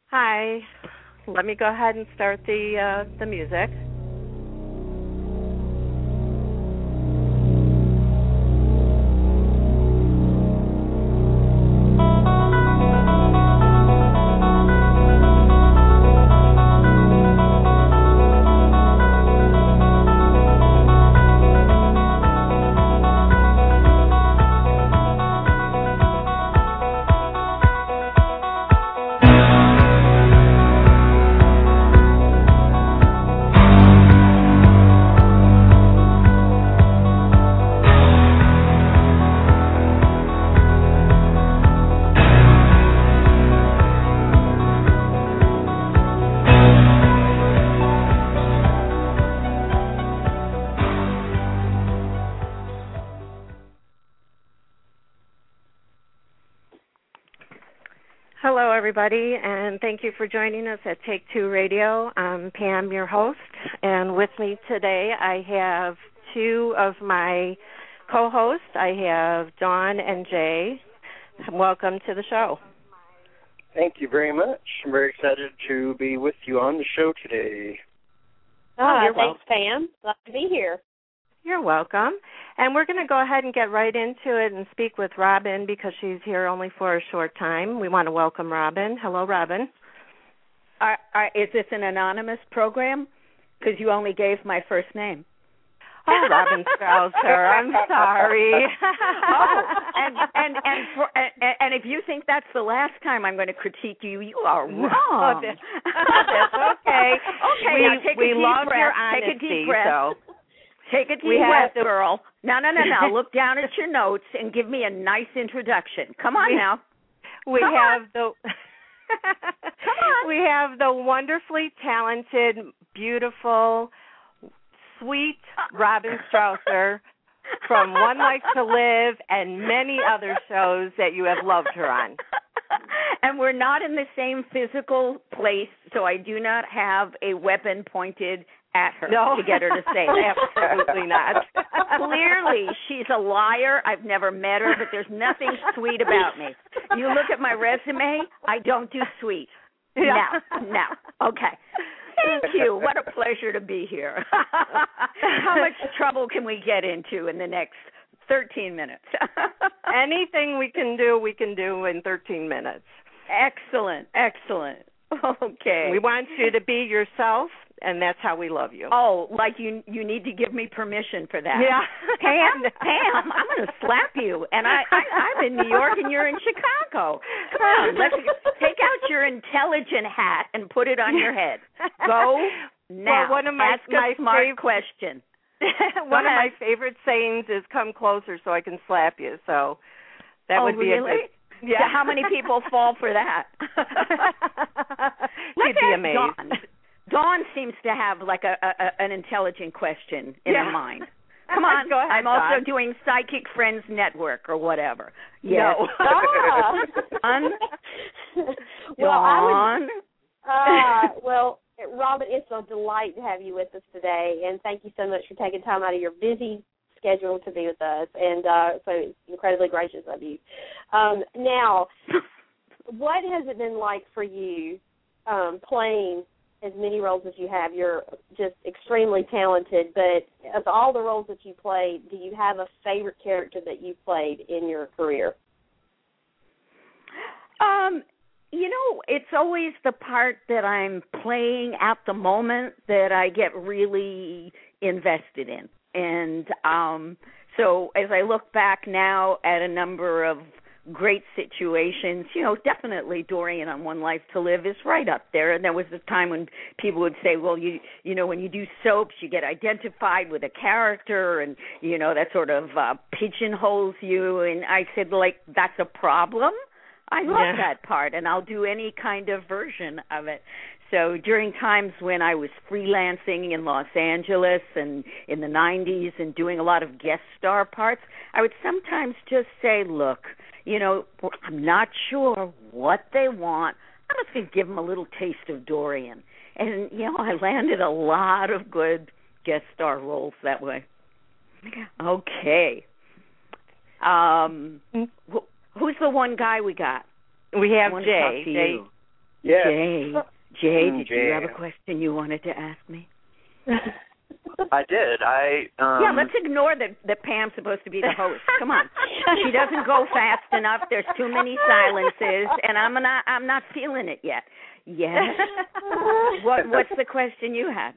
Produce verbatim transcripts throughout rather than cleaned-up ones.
Hi. Let me go ahead and start the uh, the music. Hello, everybody, and thank you for joining us at Take Two Radio. I'm Pam, your host, and with me today I have two of my co-hosts. I have Dawn and Jay. Welcome to the show. Thank you very much. I'm very excited to be with you on the show today. Oh, you're thanks, welcome. Pam. Glad to be here. You're welcome. And we're going to go ahead and get right into it and speak with Robin because she's here only for a short time. We want to welcome Robin. Hello, Robin. Are, are, is this an anonymous program? Because you only gave my first name. Oh, Robin Strausser, I'm sorry. oh, and and and, for, and and if you think that's the last time I'm going to critique you, you are wrong. Oh, that's, that's okay. Okay, we, now take we a deep love breath. your honesty, take a deep breath. So. Take a deep we breath, to... girl. No, no, no, no. Look down at your notes and give me a nice introduction. Come on we, now. We Come have on. the. Come on. We have the wonderfully talented, beautiful, sweet Robin Strausser from One Life to Live and many other shows that you have loved her on. And we're not in the same physical place, so I do not have a weapon pointed at her no. to get her to say that. Absolutely not. Clearly, she's a liar. I've never met her, but there's nothing sweet about me. You look at my resume, I don't do sweet. Yeah. No, no. Okay. Thank you. What a pleasure to be here. How much trouble can we get into in the next thirteen minutes? Anything we can do, we can do in thirteen minutes. Excellent, excellent. Okay. We want you to be yourself, and that's how we love you. Oh, like you you need to give me permission for that. Yeah. Pam, Pam, I'm going to slap you. And I, I, I'm in New York and you're in Chicago. Come on, let's take out your intelligent hat and put it on your head. Go now. Well, one of my, Ask my a smart favorite, question. one of my favorite sayings is "Come closer so I can slap you." So that oh, would be really? a good. Yeah. So how many people fall for that? You'd be amazed. Dawn. Dawn seems to have like a, a an intelligent question in yeah. her mind. Come on, Go ahead, I'm also Dawn. doing Psychic Friends Network or whatever. Yes. No. Ah. Dawn. well, I Dawn. would, uh, well, Robin, it's a delight to have you with us today, and thank you so much for taking time out of your busy schedule to be with us, and uh, so it's incredibly gracious of you. Um, now, what has it been like for you um, playing as many roles as you have? You're just extremely talented, but of all the roles that you played, do you have a favorite character that you played in your career? Um, you know, it's always the part that I'm playing at the moment that I get really invested in. And um, so as I look back now at a number of great situations, you know, definitely Dorian on One Life to Live is right up there. And there was a time when people would say, well, you you know, when you do soaps, you get identified with a character and, you know, that sort of uh, pigeonholes you. And I said, like, that's a problem. I love yeah. that part, and I'll do any kind of version of it. So during times when I was freelancing in Los Angeles and in the nineties and doing a lot of guest star parts, I would sometimes just say, look, you know, I'm not sure what they want. I'm just going to give them a little taste of Dorian. And, you know, I landed a lot of good guest star roles that way. Okay. Um, wh- who's the one guy we got? We have I want Jay. to talk to Jay. you. Yes. Jay, Jay, Mm, did Jay. you have a question you wanted to ask me? I did. I um Yeah, let's ignore that that Pam's supposed to be the host. Come on, she doesn't go fast enough. There's too many silences, and I'm not I'm not feeling it yet. Yes. What What's the question you had?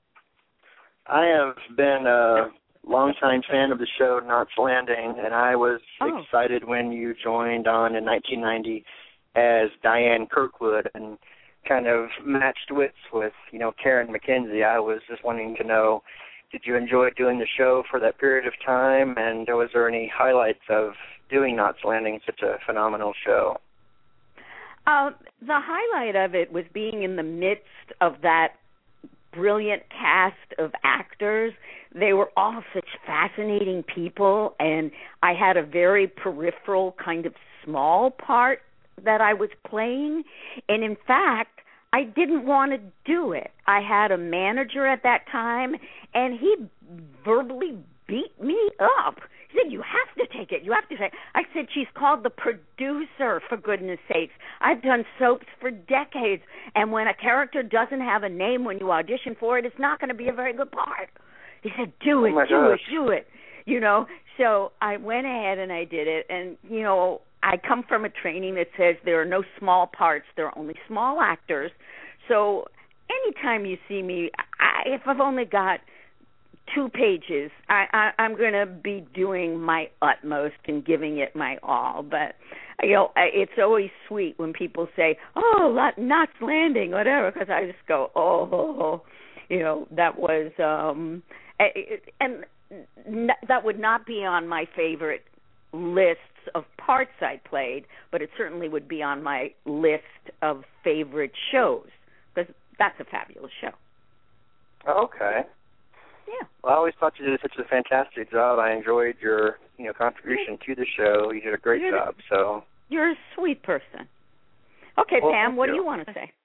I have been a longtime fan of the show Knots Landing, and I was Oh. excited when you joined on in nineteen ninety as Diane Kirkwood and kind of matched wits with, you know, Karen McKenzie. I was just wanting to know, did you enjoy doing the show for that period of time, and was there any highlights of doing Knots Landing, such a phenomenal show? Uh, the highlight of it was being in the midst of that brilliant cast of actors. They were all such fascinating people, and I had a very peripheral kind of small part that I was playing. And in fact, I didn't want to do it. I had a manager at that time, and he verbally beat me up. He said, you have to take it. You have to take it. I said, she's called the producer, for goodness sakes. I've done soaps for decades, and when a character doesn't have a name when you audition for it, it's not going to be a very good part. He said, do it, Oh my do gosh. it, do it. You know, so I went ahead and I did it, and, you know, I come from a training that says there are no small parts, there are only small actors. So anytime you see me, I, if I've only got two pages, I, I, I'm going to be doing my utmost and giving it my all. But, you know, it's always sweet when people say, oh, Knots Landing, whatever, because I just go, oh, you know, that was, um, and that would not be on my favorite lists of parts I played, but it certainly would be on my list of favorite shows, because that's a fabulous show. Okay. Yeah. Well, I always thought you did such a fantastic job. I enjoyed your, you know, contribution to the show. You did a great You're job. So you're a sweet person. Okay, well, Pam, what you. do you want to say?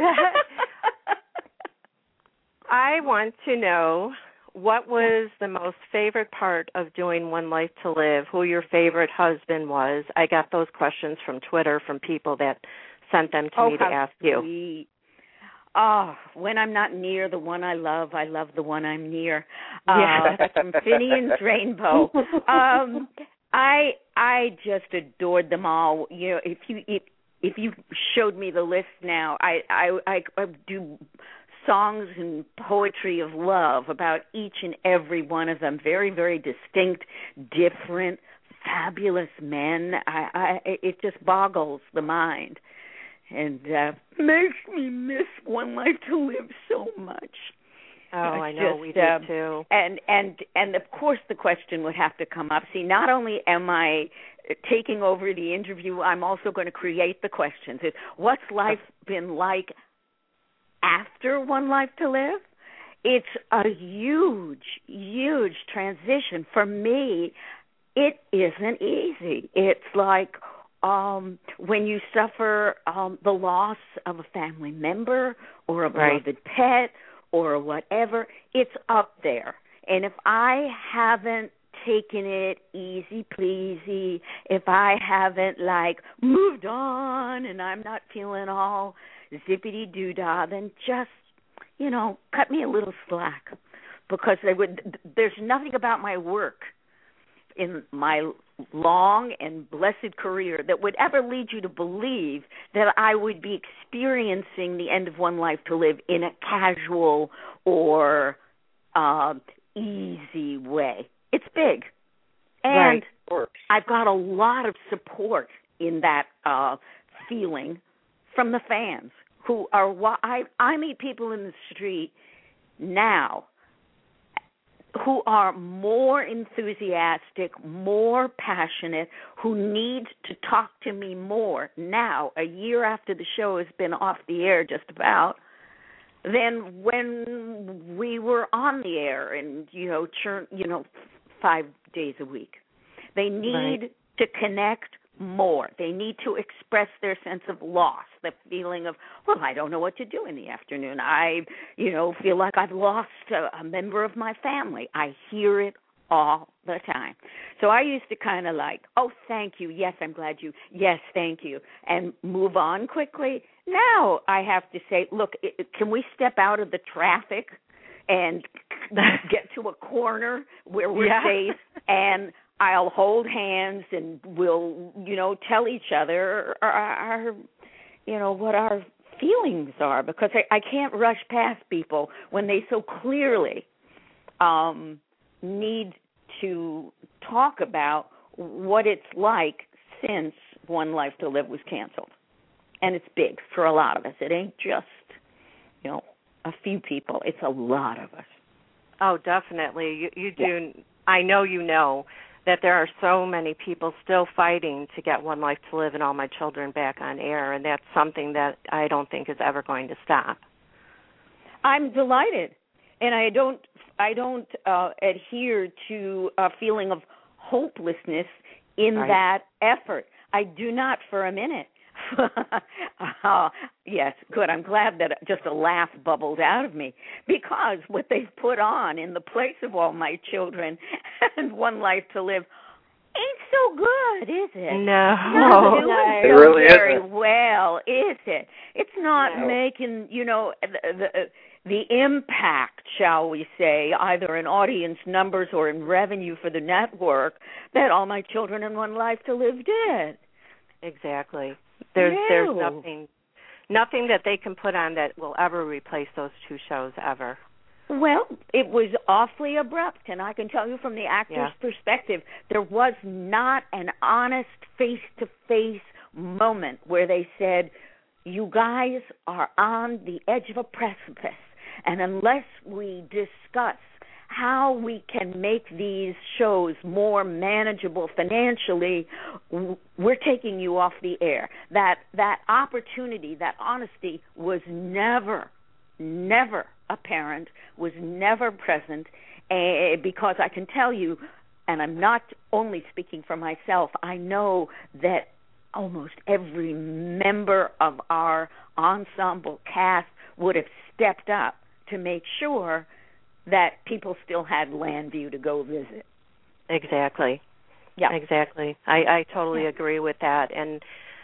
I want to know, what was the most favorite part of doing One Life to Live? Who your favorite husband was? I got those questions from Twitter from people that sent them to oh, me to ask you. Sweet. Oh, when I'm not near the one I love, I love the one I'm near. Yeah. Uh, that's from Finian's Rainbow. Um, I I just adored them all. You know, if you if, if you showed me the list now, I I I, I do songs and poetry of love about each and every one of them. Very, very distinct, different, fabulous men. I, I it just boggles the mind, and uh, makes me miss One Life to Live so much. Oh, I know, just, we did um, too. And and and of course the question would have to come up. See, not only am I taking over the interview, I'm also going to create the questions. It's, what's life been like after One Life to Live? It's a huge, huge transition. For me, it isn't easy. It's like um, when you suffer um, the loss of a family member or a beloved Right. pet or whatever, it's up there. And if I haven't taken it easy pleasy, if I haven't like moved on and I'm not feeling all zippity doo dah, then just, you know, cut me a little slack, because they would. There's nothing about my work in my long and blessed career that would ever lead you to believe that I would be experiencing the end of One Life to Live in a casual or uh, easy way. It's big. And Right. of course. I've got a lot of support in that uh, feeling from the fans who are, I, I meet people in the street now who are more enthusiastic, more passionate, who need to talk to me more now, a year after the show has been off the air just about, than when we were on the air and, you know, churn, you know, five days a week. They need Right. to connect more. They need to express their sense of loss, the feeling of, well, I don't know what to do in the afternoon. I, you know, feel like I've lost a, a member of my family. I hear it all the time. So I used to kind of like, oh, thank you. Yes, I'm glad you. Yes, thank you. And move on quickly. Now I have to say, look, can we step out of the traffic and get to a corner where we're yeah. safe, and I'll hold hands and we'll, you know, tell each other our, our you know, what our feelings are, because I, I can't rush past people when they so clearly um, need to talk about what it's like since One Life to Live was canceled. And it's big for a lot of us. It ain't just, you know, a few people. It's a lot of us. Oh, definitely. You, you do. Yeah. I know you know that there are so many people still fighting to get One Life to Live and All My Children back on air, and that's something that I don't think is ever going to stop. I'm delighted, and I don't I don't uh, adhere to a feeling of hopelessness in right. that effort. I do not for a minute. uh, yes, good. I'm glad that just a laugh bubbled out of me, because what they've put on in the place of All My Children and One Life to Live ain't so good, is it? No. Not doing it so really very isn't. well, is it? It's not no. making, you know, the, the the impact, shall we say, either in audience numbers or in revenue for the network that All My Children and One Life to Live did. Exactly. There's no. there's nothing nothing that they can put on that will ever replace those two shows ever. Well, it was awfully abrupt, and I can tell you from the actor's yeah. perspective, there was not an honest face-to-face moment where they said, you guys are on the edge of a precipice, and unless we discuss how we can make these shows more manageable financially, we're taking you off the air. That that opportunity, that honesty was never, never apparent, was never present, uh, because I can tell you, and I'm not only speaking for myself, I know that almost every member of our ensemble cast would have stepped up to make sure that people still had Landview to go visit. Exactly. Yeah. Exactly. I, I totally yeah. agree with that. And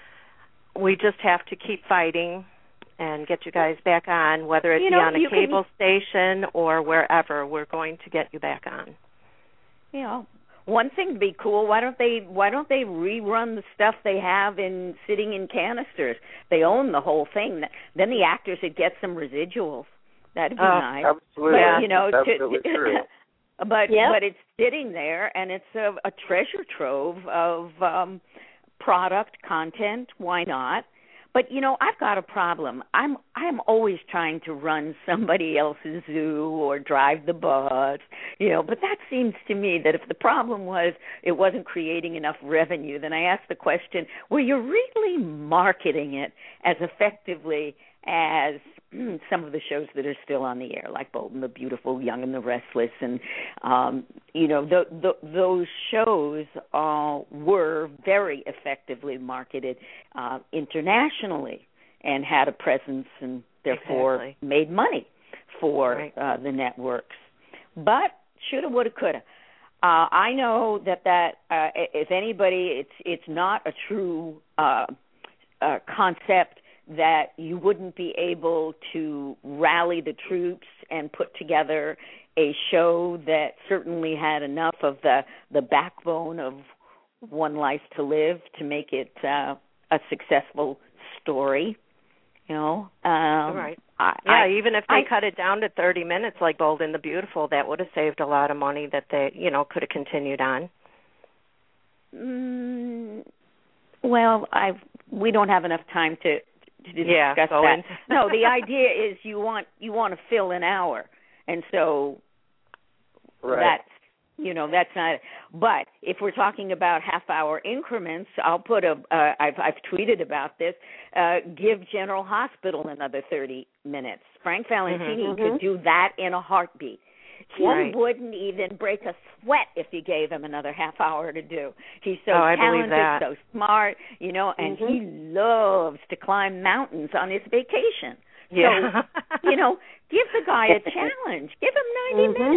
we just have to keep fighting and get you guys back on, whether it you be know, on a cable can, station or wherever. We're going to get you back on. You know, one thing would be cool. Why don't they? Why don't they rerun the stuff they have in Sitting in Canisters? They own the whole thing. Then the actors would get some residuals. That'd be uh, nice. Absolutely. But, you know, absolutely to, true. but yep. but it's sitting there, and it's a, a treasure trove of um, product content. Why not? But you know, I've got a problem. I'm I'm always trying to run somebody else's zoo or drive the bus, you know. But that seems to me that if the problem was it wasn't creating enough revenue, then I ask the question: were you really marketing it as effectively as some of the shows that are still on the air, like Bold and the Beautiful, Young and the Restless, and um, you know, the, the, those shows uh, were very effectively marketed uh, internationally and had a presence and therefore exactly. made money for right. uh, the networks. But shoulda, woulda, coulda. Uh, I know that that uh, if anybody, it's it's not a true uh, uh, concept that you wouldn't be able to rally the troops and put together a show that certainly had enough of the, the backbone of One Life to Live to make it uh, a successful story. You know, um, right? I, yeah, I, even if they I, cut it down to thirty minutes, like Bold and the Beautiful, that would have saved a lot of money that they, you know, could have continued on. Mm, well, I we don't have enough time to. to discuss yeah, that. in. No, the idea is you want you want to fill an hour, and so right. that's you know that's not. But if we're talking about half-hour increments, I'll put a. Uh, I've I've tweeted about this. Uh, give General Hospital another thirty minutes. Frank Valentini Mm-hmm. could do that in a heartbeat. He right. wouldn't even break a sweat if you gave him another half hour to do. He's so oh, I talented, believe that. so smart, you know, and mm-hmm. he loves to climb mountains on his vacation. Yeah. So, you know, give the guy a challenge. Give him ninety mm-hmm. minutes.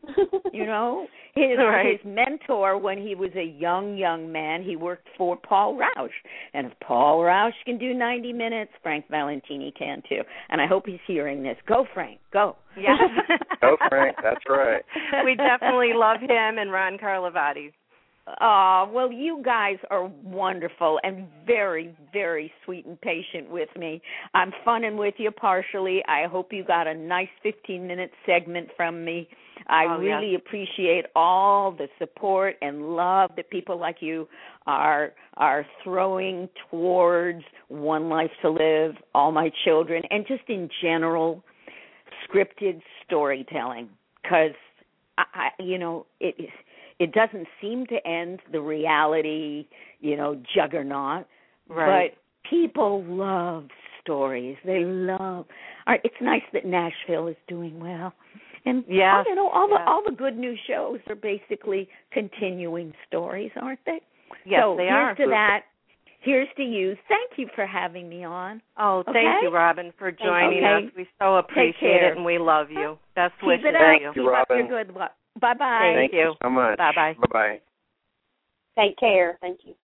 You know, his right. his mentor when he was a young young man, he worked for Paul Rausch, and if Paul Rausch can do ninety minutes, Frank Valentini can too. And I hope he's hearing this. Go, Frank, go. Yes. Go, Frank. That's right. We definitely love him and Ron Carlivati. Oh, well, you guys are wonderful and very, very sweet and patient with me. I'm funning with you partially. I hope you got a nice fifteen-minute segment from me. I oh, really yes. appreciate all the support and love that people like you are are throwing towards One Life to Live, All My Children, and just in general scripted storytelling. Because, I, I, you know, it is... It doesn't seem to end the reality, you know, juggernaut. Right. But people love stories. They love. All right, it's nice that Nashville is doing well, and yes. you know, all the yes. all the good new shows are basically continuing stories, aren't they? Yes, so they here's are. to that. Here's to you. Thank you for having me on. Oh, okay? thank you, Robin, for joining okay. us. We so appreciate it, and we love you. Best Keep wishes it to up. you. Keep Robin. up your good luck. Bye-bye. Thank, Thank you so much. Bye-bye. Bye-bye. Take care. Thank you.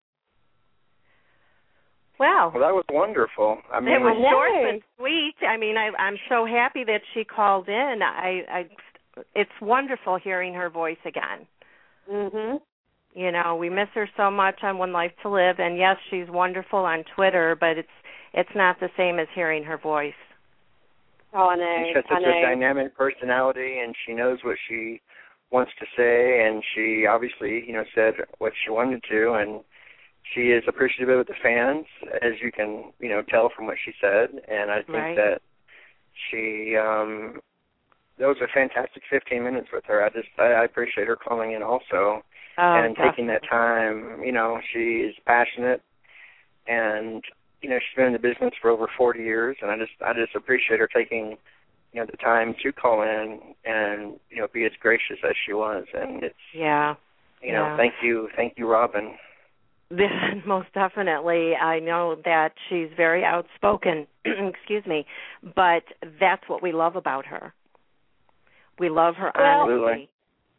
Wow. Well, that was wonderful. I mean, It was I short know. but sweet. I mean, I, I'm so happy that she called in. I, I, it's wonderful hearing her voice again. Mhm. You know, we miss her so much on One Life to Live, and yes, she's wonderful on Twitter, but it's it's not the same as hearing her voice. Oh, I know. she has I such know. a dynamic personality, and she knows what she wants to say, and she obviously, you know, said what she wanted to, and she is appreciative of the fans, as you can, you know, tell from what she said, and I think Right. that she, um, that was a fantastic fifteen minutes with her. I just, I, I appreciate her calling in also, Oh, and taking definitely. that time. You know, she is passionate, and you know, she's been in the business for over forty years, and I just, I just appreciate her taking, you know, the time to call in and, you know, be as gracious as she was. And it's, Yeah. you know, yeah. thank you, thank you, Robin. Most definitely. I know that she's very outspoken, excuse me, but that's what we love about her. We love her Well, honesty.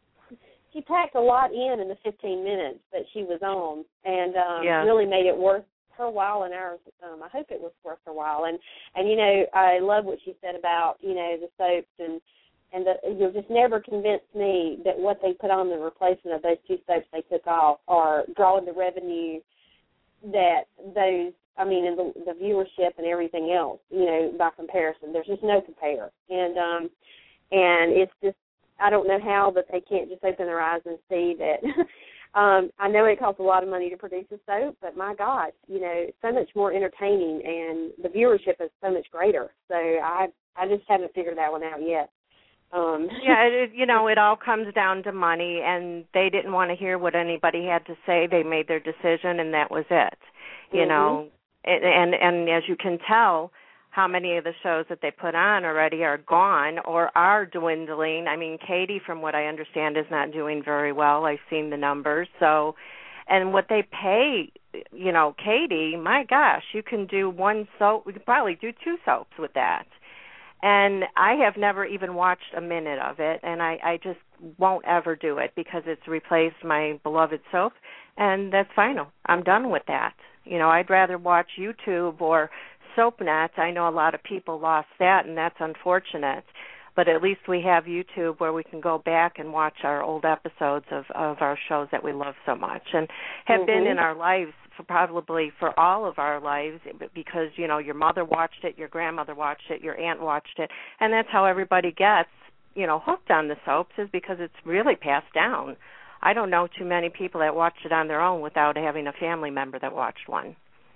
She packed a lot in in the fifteen minutes that she was on, and um, Yeah. really made it worth her while and ours. Um, I hope it was worth her while. And, and you know, I love what she said about, you know, the soaps, and and the, you'll just never convince me that what they put on the replacement of those two soaps they took off are drawing the revenue that those, I mean, and the, the viewership and everything else, you know, by comparison. There's just no compare. And um, and it's just, I don't know how, but they can't just open their eyes and see that. um, I know it costs a lot of money to produce a soap, but my gosh, you know, it's so much more entertaining, and the viewership is so much greater. So I I just haven't figured that one out yet. Um, yeah, it, you know, it all comes down to money, and they didn't want to hear what anybody had to say. They made their decision, and that was it. You mm-hmm. know, and, and and as you can tell, how many of the shows that they put on already are gone or are dwindling. I mean, Katie, from what I understand, is not doing very well. I've seen the numbers. So, and what they pay, you know, Katie, my gosh, you can do one soap. We could probably do two soaps with that. And I have never even watched a minute of it, and I, I just won't ever do it because it's replaced my beloved soap, and that's final. I'm done with that. You know, I'd rather watch YouTube or SoapNet. I know a lot of people lost that, and that's unfortunate. But at least we have YouTube where we can go back and watch our old episodes of, of our shows that we love so much and have mm-hmm. been in our lives for probably for all of our lives because, you know, your mother watched it, your grandmother watched it, your aunt watched it, and that's how everybody gets, you know, hooked on the soaps is because it's really passed down. I don't know too many people that watched it on their own without having a family member that watched one.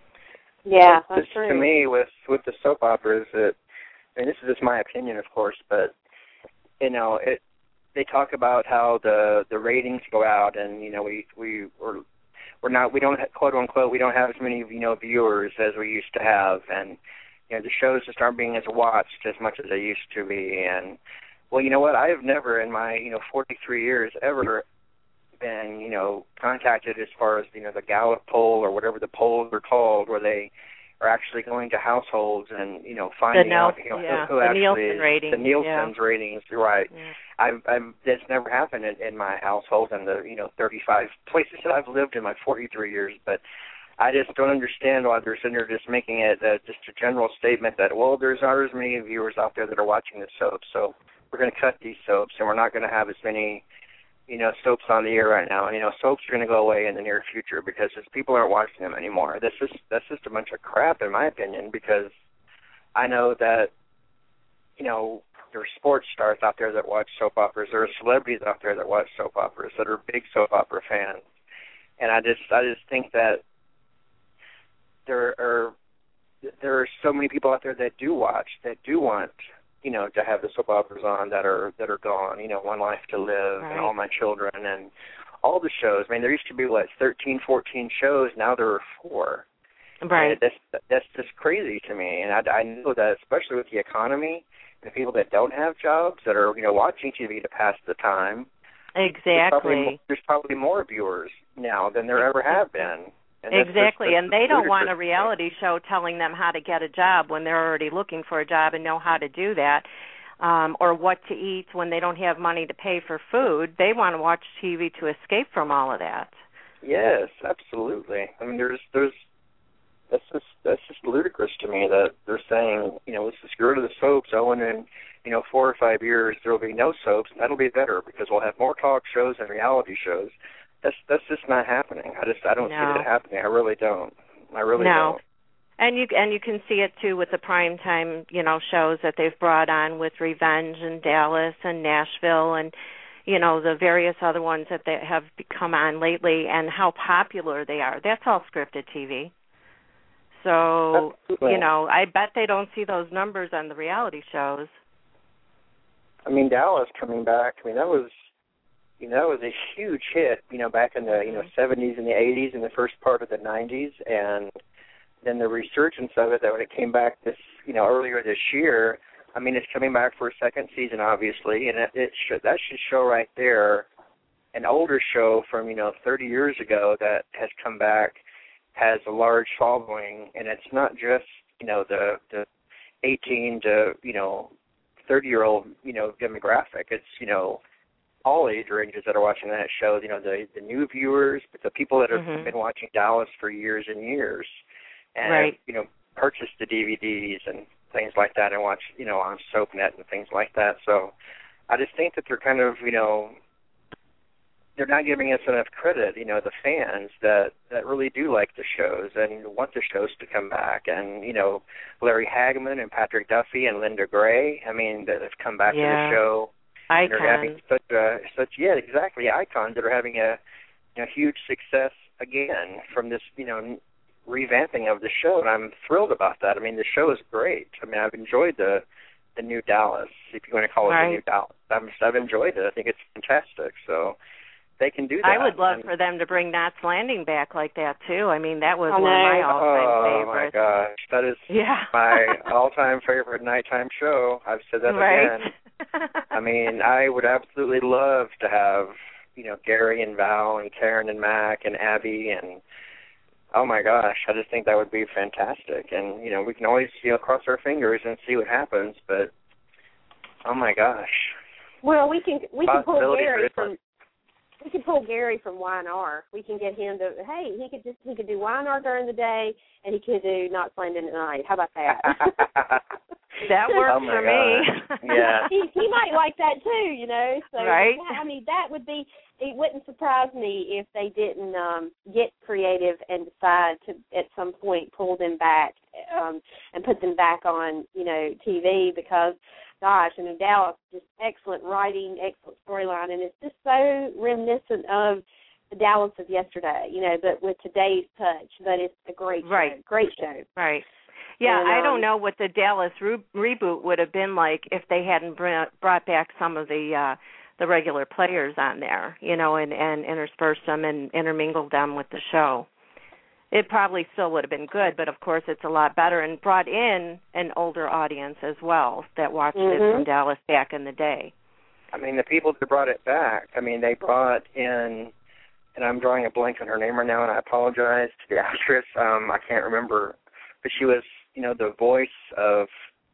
Yeah, that's just, true. To me, with, with the soap operas, that, and this is just my opinion, of course, but, you know, it they talk about how the, the ratings go out and, you know, we, we, we're, we're not, we don't, have, quote unquote, we don't have as many, you know, viewers as we used to have. And, you know, the shows just aren't being as watched as much as they used to be. And, well, you know what, I have never in my, you know, forty-three years ever been, you know, contacted as far as, you know, the Gallup poll or whatever the polls are called where they are actually going to households and, you know, finding Nel- out, you know, yeah. who, who the actually Nielsen ratings. the Nielsen's yeah. ratings, right? Yeah. I've, I've that's never happened in, in my household and the, you know, thirty-five places that I've lived in my forty-three years, but I just don't understand why they're sitting there just making it uh, just a general statement that, well, there's not as many viewers out there that are watching the soaps, so we're going to cut these soaps, and we're not going to have as many, you know, soaps on the air right now. You know, soaps are going to go away in the near future because just people aren't watching them anymore. This is that's just a bunch of crap, in my opinion, because I know that, you know, there are sports stars out there that watch soap operas. There are celebrities out there that watch soap operas that are big soap opera fans, and I just I just think that there are there are so many people out there that do watch, that do want, you know, to have the soap operas on that are that are gone. You know, One Life to Live right. and All My Children and all the shows. I mean, there used to be what thirteen, fourteen shows. Now there are four. Right. And that's that's just crazy to me. And I, I know that especially with the economy, the people that don't have jobs that are, you know, watching T V to pass the time. Exactly. There's probably, there's probably more viewers now than there ever have been. And that's exactly, just, that's and they don't want a ludicrous. reality show telling them how to get a job when they're already looking for a job and know how to do that, um, or what to eat when they don't have money to pay for food. They want to watch T V to escape from all of that. Yes, absolutely. I mean, there's, there's, that's just, that's just ludicrous to me that they're saying, you know, let's just get rid of the soaps. Oh, and in, you know, four or five years there will be no soaps, and that'll be better because we'll have more talk shows and reality shows. That's that's just not happening. I just I don't no. see it happening. I really don't. I really no. don't. And you and you can see it too with the primetime, you know, shows that they've brought on with Revenge and Dallas and Nashville and, you know, the various other ones that they have come on lately and how popular they are. That's all scripted T V. So, Absolutely. you know, I bet they don't see those numbers on the reality shows. I mean, Dallas coming back. I mean, that was. You know, it was a huge hit, you know, back in the, you know, seventies and the eighties and the first part of the nineties, and then the resurgence of it, that when it came back this, you know, earlier this year, I mean, it's coming back for a second season, obviously, and it, it should, that should show right there an older show from, you know, thirty years ago that has come back, has a large following, and it's not just, you know, the, the eighteen to, you know, thirty-year-old, you know, demographic. It's, you know, all age ranges that are watching that show, you know, the the new viewers, but the people that have mm-hmm. been watching Dallas for years and years, and right. have, you know, purchased the D V Ds and things like that, and watch, you know, on SoapNet and things like that. So I just think that they're kind of, you know, they're not giving us enough credit, you know, the fans that that really do like the shows and want the shows to come back, and, you know, Larry Hagman and Patrick Duffy and Linda Gray, I mean, that have come back yeah. to the show. Icons. They're having such a, such yeah, exactly, icons that are having a, you know, huge success again from this, you know, revamping of the show, and I'm thrilled about that. I mean, the show is great. I mean, I've enjoyed the the new Dallas, if you want to call it right. the new Dallas. I'm, I've enjoyed it. I think it's fantastic. So they can do that. I would love and, for them to bring Knots Landing back like that too. I mean, that was oh, one of my no. all-time oh, favorites. Oh my gosh, that is yeah. my all-time favorite nighttime show. I've said that right. again. I mean, I would absolutely love to have, you know, Gary and Val and Karen and Mac and Abby and, oh my gosh, I just think that would be fantastic. And, you know, we can always, you know, cross our fingers and see what happens, but, oh my gosh. Well, we can we can pull Possibilities Gary are from different. we can pull Gary from Y and R. We can get him to hey, he could just he could do Y and R during the day and he could do Knots Landing at night. How about that? That works oh for gosh. me. Yeah. he he might like that too, you know. So right. I mean, that would be. It wouldn't surprise me if they didn't um, get creative and decide to at some point pull them back um, and put them back on, you know, T V because, gosh, I mean, Dallas, just excellent writing, excellent storyline, and it's just so reminiscent of the Dallas of yesterday, you know, but with today's touch. But it's a great right. show, great show. Right. Yeah, and, I um, don't know what the Dallas re- reboot would have been like if they hadn't br- brought back some of the uh, the regular players on there, you know, and, and interspersed them and intermingled them with the show. It probably still would have been good, but of course it's a lot better and brought in an older audience as well that watched mm-hmm. it from Dallas back in the day. I mean, the people that brought it back, I mean, they brought in, and I'm drawing a blank on her name right now, and I apologize to the actress. Um, I can't remember but she was, you know, the voice of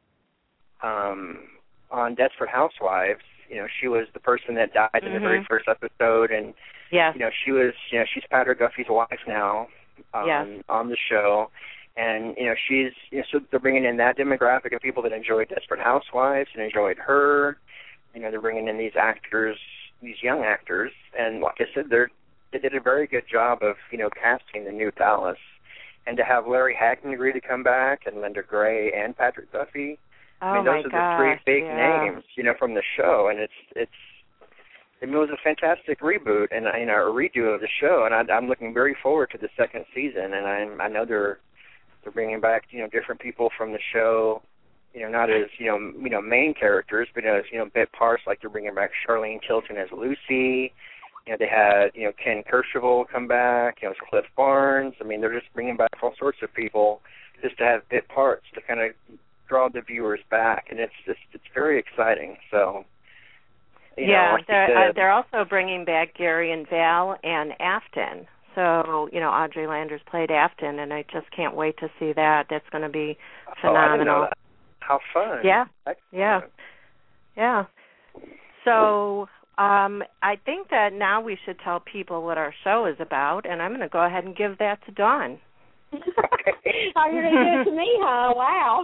um, on Desperate Housewives. You know, she was the person that died mm-hmm. in the very first episode, and yes. you know, she was, you know, she's Patrick Duffy's wife now um, yes. on the show, and you know, she's, you know, so they're bringing in that demographic of people that enjoyed Desperate Housewives and enjoyed her. You know, they're bringing in these actors, these young actors, and like I said, they're they did a very good job of, you know, casting the new Dallas, and to have Larry Hagman agree to come back, and Linda Gray and Patrick Duffy. Oh I mean, those my are the gosh, three big yeah. names, you know, from the show, and it's it's it was a fantastic reboot and you know a redo of the show, and I, I'm looking very forward to the second season, and I I know they're they're bringing back you know different people from the show, you know, not as you know you know main characters, but as you know bit parts, like they're bringing back Charlene Tilton as Lucy. You know, they had you know Ken Kercheval come back, you know, Cliff Barnes. I mean, they're just bringing back all sorts of people just to have bit parts to kind of draw the viewers back, and it's just it's very exciting. So, you yeah, know, like they're said, uh, they're also bringing back Gary and Val and Afton. So, you know, Audrey Landers played Afton, and I just can't wait to see that. That's going to be phenomenal. Oh, I didn't know that. How fun! Yeah, Excellent. yeah, yeah. So, um, I think that now we should tell people what our show is about, and I'm going to go ahead and give that to Dawn. Oh, you're going to give it to me, huh? Wow.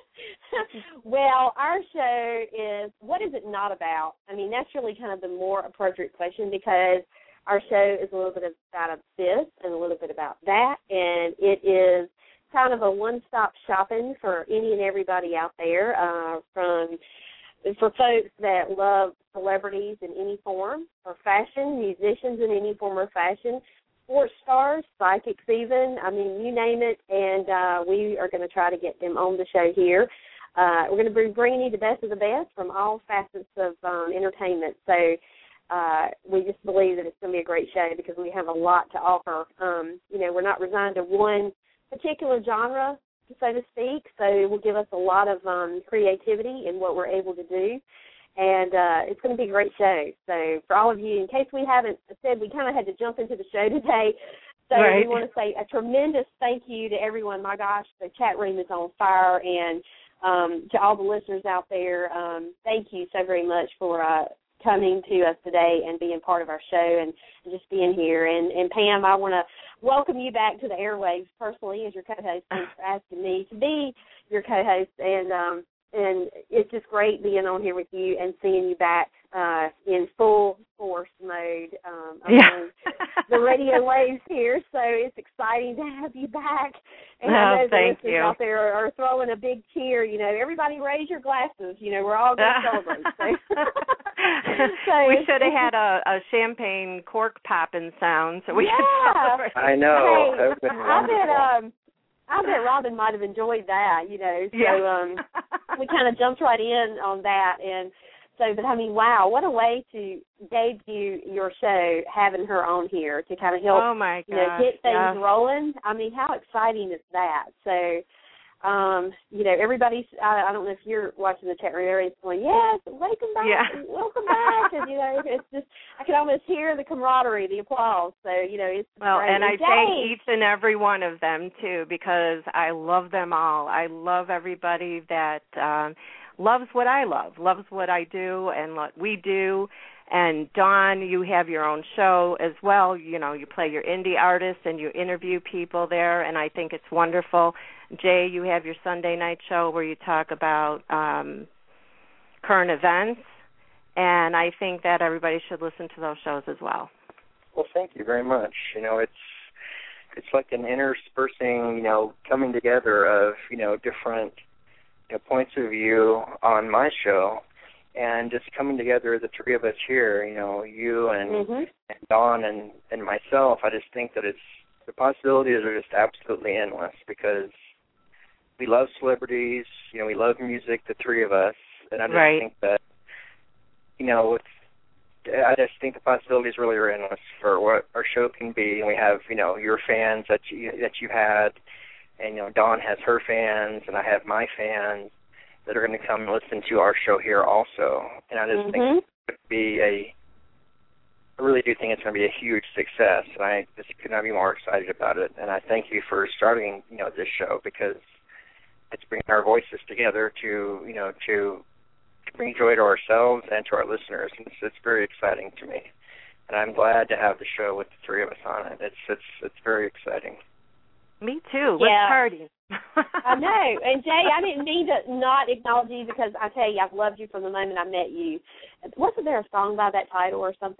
Well, our show is, what is it not about? I mean, that's really kind of the more appropriate question, because our show is a little bit about this and a little bit about that, and it is kind of a one-stop shopping for any and everybody out there, uh, from for folks that love celebrities in any form, or fashion, musicians in any form or fashion, sports stars, psychics even, I mean, you name it, and uh, we are going to try to get them on the show here. Uh, we're going to be bringing you the best of the best from all facets of um, entertainment. So uh, we just believe that it's going to be a great show because we have a lot to offer. Um, you know, we're not resigned to one particular genre, so to speak, so it will give us a lot of um, creativity in what we're able to do. And uh, it's going to be a great show. So for all of you, in case we haven't said, we kind of had to jump into the show today. So right. we want to say a tremendous thank you to everyone. My gosh, the chat room is on fire. And um, to all the listeners out there, um, thank you so very much for uh, coming to us today and being part of our show and, and just being here. And, and Pam, I want to welcome you back to the airwaves personally as your co-host. Thanks for asking me to be your co-host. And um, And it's just great being on here with you and seeing you back uh, in full force mode um, among yeah. the radio waves here. So it's exciting to have you back. And oh, I know the thank listeners you. out there are, are throwing a big cheer. You know, everybody raise your glasses. You know, we're all going to celebrate. So. so we should have had a, a champagne cork popping sound so we yeah. could celebrate. I know. Hey, That would have been I wonderful. bet, um, I bet Robin might have enjoyed that, you know. So yeah. um, we kind of jumped right in on that. And so, but I mean, wow, what a way to debut your show, having her on here to kind of help, oh my you know, gosh, get things yeah. rolling. I mean, how exciting is that? So, um, you know, everybody's, I, I don't know if you're watching the chat room, everybody's going, yes, welcome back, yeah. welcome back. And, you know, it's just, I can almost hear the camaraderie, the applause. So, you know, it's Well, great. and I Jay, thank each and every one of them, too, because I love them all. I love everybody that um, loves what I love, loves what I do and what we do. And, Dawn, you have your own show as well. You know, you play your indie artists and you interview people there, and I think it's wonderful. Jay, you have your Sunday night show where you talk about um, current events, and I think that everybody should listen to those shows as well. Well, thank you very much. You know, it's it's like an interspersing, you know, coming together of, you know, different you know, points of view on my show. And just coming together, the three of us here, you know, you and, mm-hmm. and Dawn and, and myself, I just think that it's, the possibilities are just absolutely endless because we love celebrities, you know, we love music, the three of us, and I just right. think that, you know, it's, I just think the possibilities really are endless for what our show can be. And we have, you know, your fans that you, that you had, and, you know, Dawn has her fans, and I have my fans that are going to come and listen to our show here also. And I just mm-hmm. think it would be a I really do think it's going to be a huge success, and I just could not be more excited about it. And I thank you for starting, you know, this show, because it's bringing our voices together to, you know, to, to bring joy to ourselves and to our listeners. And it's, it's very exciting to me, and I'm glad to have the show with the three of us on it. It's it's it's very exciting. Me too. Let's Yeah. party. I know. And, Jay, I didn't mean to not acknowledge you, because I tell you, I've loved you from the moment I met you. Wasn't there a song by that title or something?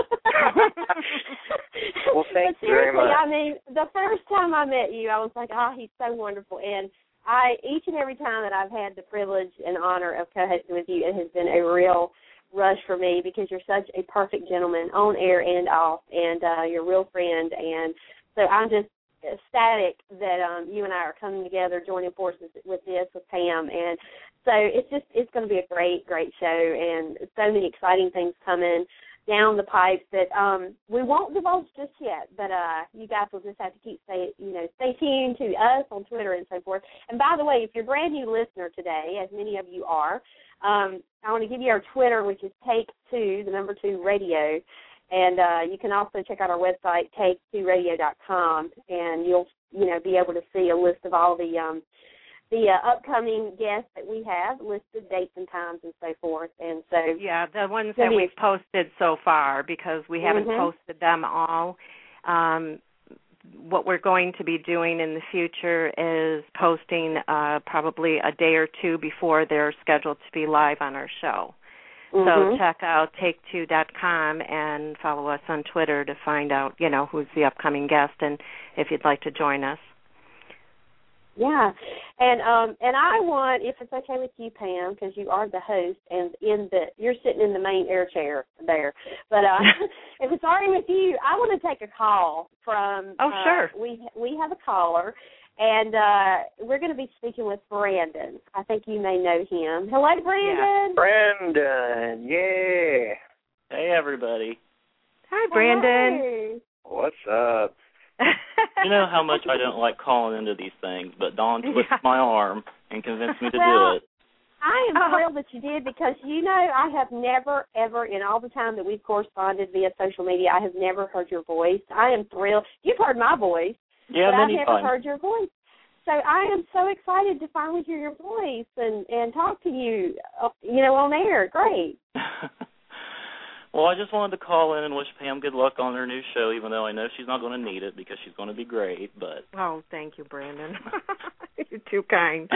Well, thank but you very seriously, much. I mean, the first time I met you, I was like, oh, he's so wonderful. And I, each and every time that I've had the privilege and honor of co-hosting with you, it has been a real rush for me, because you're such a perfect gentleman on air and off, and uh, you're a real friend. And so I'm just ecstatic that um, you and I are coming together, joining forces with this, with Pam. And so it's just, it's going to be a great, great show, and so many exciting things coming down the pipes that um, we won't divulge just yet, but uh, you guys will just have to keep, stay, you know, stay tuned to us on Twitter and so forth. And by the way, if you're a brand new listener today, as many of you are, um, I want to give you our Twitter, which is Take Two, the number two radio. And uh, you can also check out our website, take two radio dot com, and you'll, you know, be able to see a list of all the um, the uh, upcoming guests that we have, listed dates and times and so forth. And so, yeah, the ones that we've posted so far, because we haven't mm-hmm. posted them all. Um, what we're going to be doing in the future is posting uh, probably a day or two before they're scheduled to be live on our show. mm-hmm. So check out take two dot com and follow us on Twitter to find out, you know, who's the upcoming guest and if you'd like to join us. Yeah, and um, and I want, if it's okay with you, Pam, because you are the host, and in the you're sitting in the main air chair there. But uh, if it's all right with you, I want to take a call from. Oh, uh, sure. We we have a caller, and uh, we're going to be speaking with Brandon. I think you may know him. Hello, Brandon. Yeah. Brandon, yeah. Hey, everybody. Hi, Brandon. Hello. What's up? You know how much I don't like calling into these things, but Dawn twisted Yeah. my arm and convinced me to Well, do it. I am Oh. thrilled that you did, because, you know, I have never, ever, in all the time that we've corresponded via social media, I have never heard your voice. I am thrilled. You've heard my voice, Yeah, but I've many never times. heard your voice. So I am so excited to finally hear your voice and, and talk to you, uh, you know, on air. Great. Well, I just wanted to call in and wish Pam good luck on her new show, even though I know she's not going to need it because she's going to be great. But Oh, thank you, Brandon. You're too kind.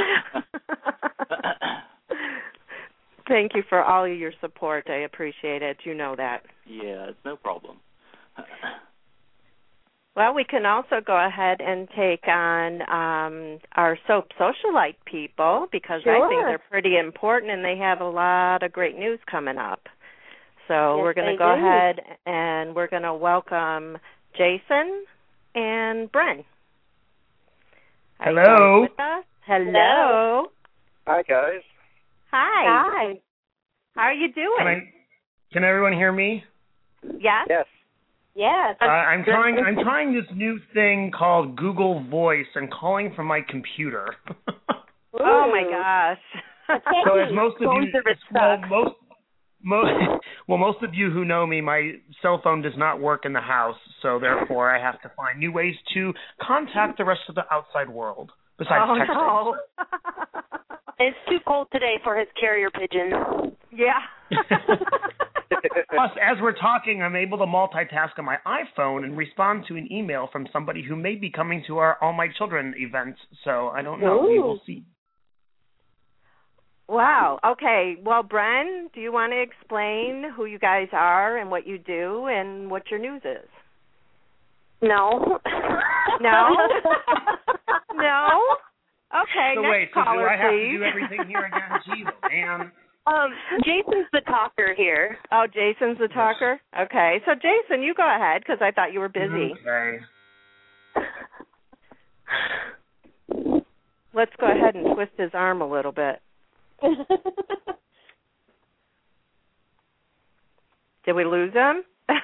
Thank you for all of your support. I appreciate it. You know that. Yeah, it's no problem. Well, we can also go ahead and take on um, our soap socialite people, because Sure. I think they're pretty important and they have a lot of great news coming up. So Yes, we're going they to go do. ahead and we're going to welcome Jason and Bren. Are you Hello. guys with us? Hello. Hello. Hi, guys. Hi. Hi. How are you doing? Can I? Can everyone hear me? Yes. Yes. Yes. Uh, I'm trying. I'm trying this new thing called Google Voice and calling from my computer. Oh my Ooh. gosh. So as most of Phone you, service well, sucks. most, most, well, most of you who know me, my cell phone does not work in the house, so therefore I have to find new ways to contact the rest of the outside world besides Oh, texting. no. It's too cold today for his carrier pigeon. Yeah. Plus, as we're talking, I'm able to multitask on my iPhone and respond to an email from somebody who may be coming to our All My Children event. So I don't know. We will see. Wow. Okay. Well, Bren, do you want to explain who you guys are and what you do and what your news is? No. No? No? Okay, So next wait, so do caller, I have please. to do everything here again? Jesus, man. Um, Jason's the talker here. Oh, Jason's the talker? Okay. So, Jason, you go ahead, because I thought you were busy. Okay. Let's go ahead and twist his arm a little bit. Did we lose him?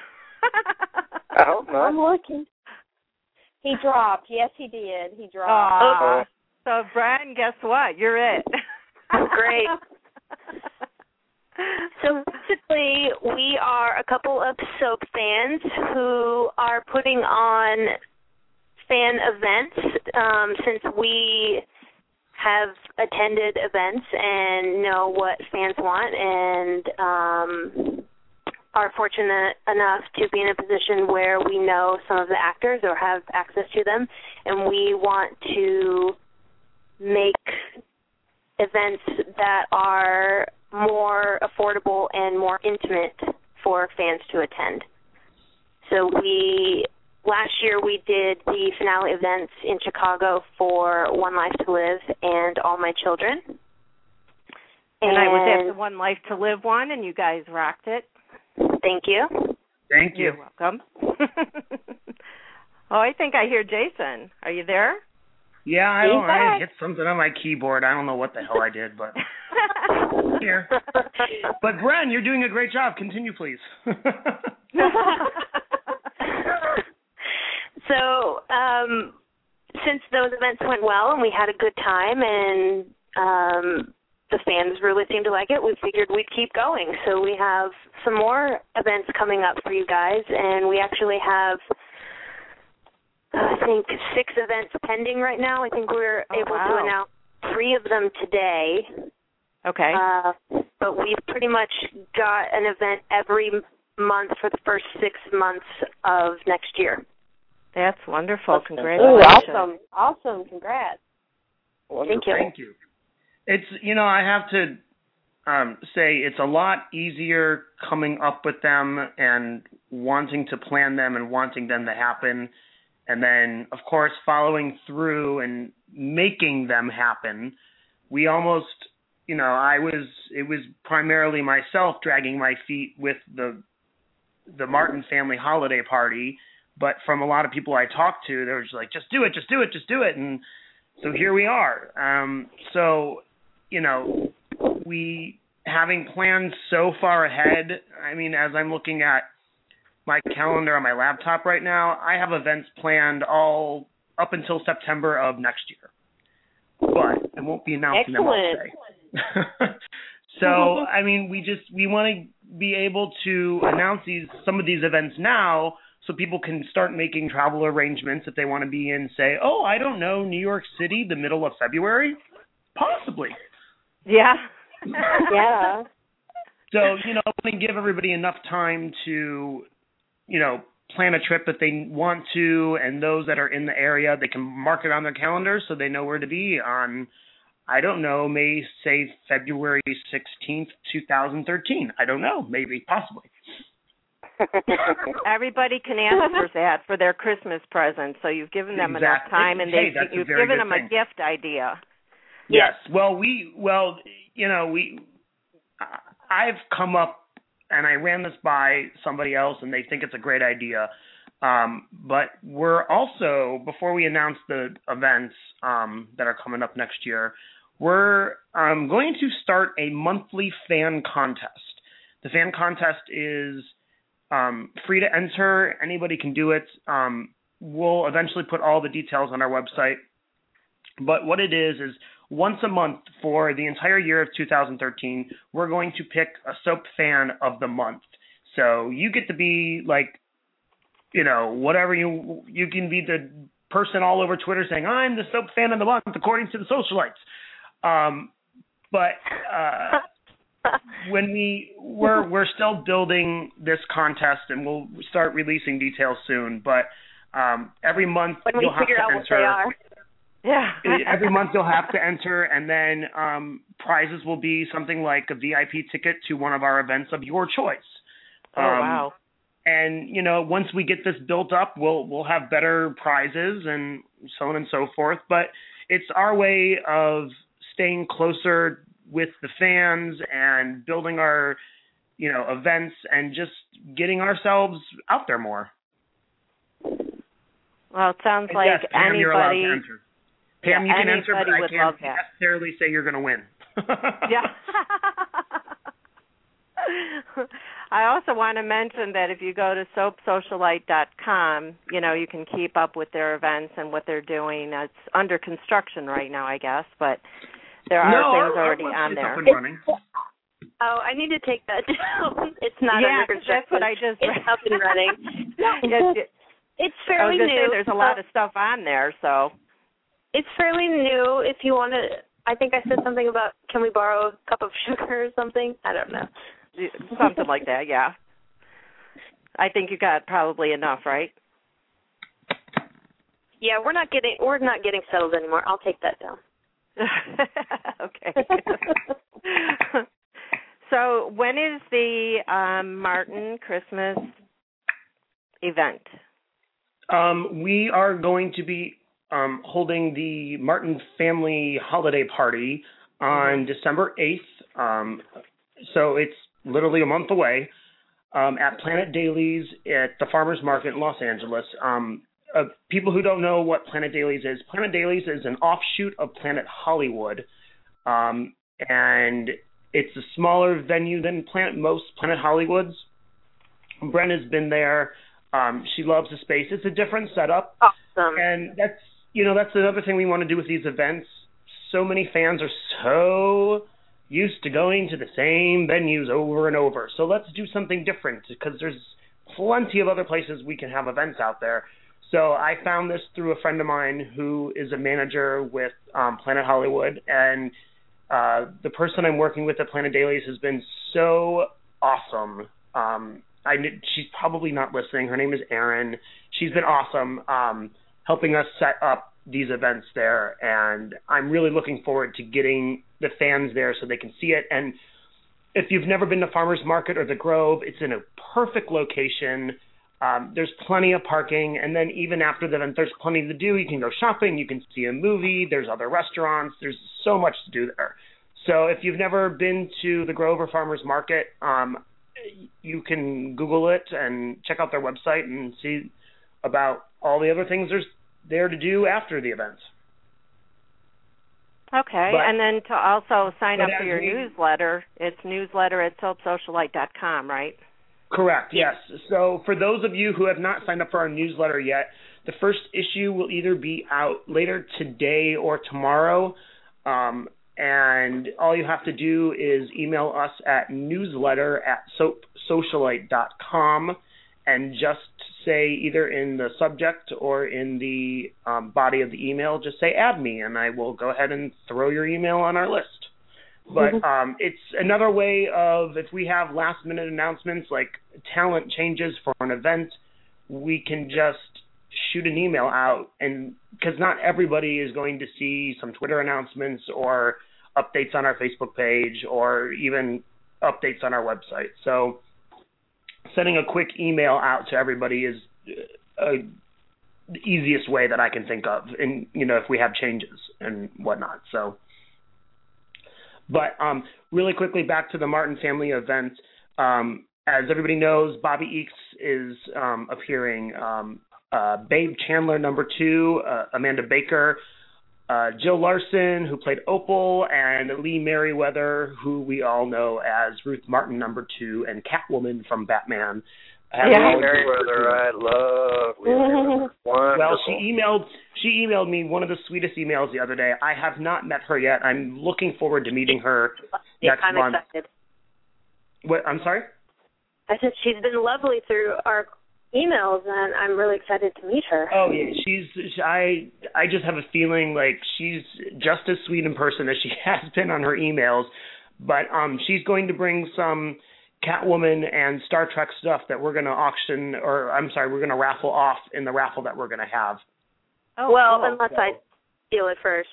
I hope not. I'm looking. He dropped. Yes, he did. He dropped. Aw. So, Bren, guess what? You're it. Great. So basically, we are a couple of soap fans who are putting on fan events um, since we have attended events and know what fans want and um, are fortunate enough to be in a position where we know some of the actors or have access to them, and we want to make events that are more affordable and more intimate for fans to attend. So we, last year we did the finale events in Chicago for One Life to Live and All My Children. And, and I was at the One Life to Live one, and you guys rocked it. Thank you. Thank you. You're welcome. Oh, I think I hear Jason. Are you there? Yeah, I don't. I hit something on my keyboard. I don't know what the hell I did, but here. But Bren, you're doing a great job. Continue, please. So, um, since those events went well and we had a good time and um, the fans really seemed to like it, we figured we'd keep going. So we have some more events coming up for you guys, and we actually have, I think, six events pending right now. I think we're oh, able wow. to announce three of them today. Okay. Uh, but we've pretty much got an event every month for the first six months of next year. That's wonderful. Congratulations. Ooh, awesome. Awesome. Congrats. Thank you. Thank you. It's, you know, I have to um, say it's a lot easier coming up with them and wanting to plan them and wanting them to happen. And then, of course, following through and making them happen. We almost, you know, I was, it was primarily myself dragging my feet with the the Martin family holiday party. But from a lot of people I talked to, they were just like, just do it, just do it, just do it. And so here we are. Um, so, you know, we having planned so far ahead, I mean, as I'm looking at my calendar on my laptop right now, I have events planned all up until September of next year. But I won't be announcing Excellent. them, I'll say. So, I mean, we just, we want to be able to announce these, some of these events now so people can start making travel arrangements if they want to be in, say, oh, I don't know, New York City, the middle of February? Possibly. Yeah. Yeah. So, you know, I want to give everybody enough time to, you know, plan a trip if they want to, and those that are in the area, they can mark it on their calendars so they know where to be on, I don't know, May, say, February sixteenth, twenty thirteen. I don't know, maybe, possibly. Everybody can ask for that for their Christmas present, so you've given them exactly. enough time, and hey, they you've given them thing. a gift idea. Yes. Well, we, well, you know, we, I've come up and I ran this by somebody else, and they think it's a great idea. Um, but we're also, before we announce the events um, that are coming up next year, we're um, going to start a monthly fan contest. The fan contest is um, free to enter. Anybody can do it. Um, we'll eventually put all the details on our website. But what it is is once a month for the entire year of two thousand thirteen, we're going to pick a soap fan of the month. So you get to be like, you know, whatever you, you can be the person all over Twitter saying, I'm the soap fan of the month according to the socialites. Um, but uh, when we, we're, we're still building this contest, and we'll start releasing details soon. But um, every month when you'll we have figure to out enter. What they are. Yeah. Every month you'll have to enter, and then um, prizes will be something like a V I P ticket to one of our events of your choice. Oh, um, wow. And, you know, once we get this built up, we'll we'll have better prizes and so on and so forth. But it's our way of staying closer with the fans and building our, you know, events and just getting ourselves out there more. Well, it sounds And like yes, Pam, anybody. you're allowed to enter. Pam, yeah, you can enter, but I would can't love that. necessarily say you're going to win. Yeah. I also want to mention that if you go to soap socialite dot com, you know, you can keep up with their events and what they're doing. It's under construction right now, I guess, but there are no, things our, already our on there. up and running. Oh, I need to take that down. It's not yeah, under construction. that's what I just read. It's up and running. Yes, It's I fairly was gonna new. say there's a lot of stuff on there, so. It's fairly new. If you want to, I think I said something about can we borrow a cup of sugar or something? I don't know. Something like that, yeah. I think you got probably enough, right? Yeah, we're not getting we're not getting settled anymore. I'll take that down. Okay. So when is the um, Martin Christmas event? Um, we are going to be um, holding the Martin Family Holiday Party on December eighth. Um, so it's literally a month away um, at Planet Dailies at the Farmers Market in Los Angeles. Um, uh, people who don't know what Planet Dailies is, Planet Dailies is an offshoot of Planet Hollywood. Um, and it's a smaller venue than Planet most Planet Hollywoods. Brenna's been there. Um, she loves the space. It's a different setup. Awesome. And that's, you know, that's another thing we want to do with these events. So many fans are so used to going to the same venues over and over. So let's do something different because there's plenty of other places we can have events out there. So I found this through a friend of mine who is a manager with um, Planet Hollywood. And uh, the person I'm working with at Planet Dailies has been so awesome. Um, I she's probably not listening. Her name is Erin. She's been awesome um, helping us set up these events there, and I'm really looking forward to getting the fans there so they can see it. And if you've never been to Farmers Market or the Grove, it's in a perfect location. Um, there's plenty of parking, and then even after the event, there's plenty to do. You can go shopping, you can see a movie, there's other restaurants, there's so much to do there. So if you've never been to the Grove or Farmers Market, um, you can Google it and check out their website and see about all the other things there's there to do after the events. Okay, but, and then to also sign up for your we, newsletter, it's newsletter at soap socialite dot com, right? Correct, yes. So for those of you who have not signed up for our newsletter yet, the first issue will either be out later today or tomorrow. Um, And all you have to do is email us at newsletter at soap socialite dot com and just say either in the subject or in the um, body of the email, just say add me, and I will go ahead and throw your email on our list. But um, it's another way of, if we have last minute announcements like talent changes for an event, we can just shoot an email out, and because not everybody is going to see some Twitter announcements or updates on our Facebook page or even updates on our website. So sending a quick email out to everybody is uh, the easiest way that I can think of, and you know, if we have changes and whatnot. So, but um, really quickly back to the Martin family event. Um, as everybody knows, Bobby Eakes is um, appearing. Um, uh, Babe Chandler, number two, uh, Amanda Baker, Uh, Jill Larson, who played Opal, and Lee Merriweather, who we all know as Ruth Martin, number two, and Catwoman from Batman. Yeah, Merriweather, I love Lee Merriweather. Well, she emailed she emailed me one of the sweetest emails the other day. I have not met her yet. I'm looking forward to meeting her yeah, next I'm month. Excited. What? I'm sorry? I said she's been lovely through our emails, and I'm really excited to meet her. Oh yeah, she's. I I just have a feeling like she's just as sweet in person as she has been on her emails. But um, she's going to bring some Catwoman and Star Trek stuff that we're going to auction, or I'm sorry, we're going to raffle off in the raffle that we're going to have. Oh well, cool. Unless so. I steal it first.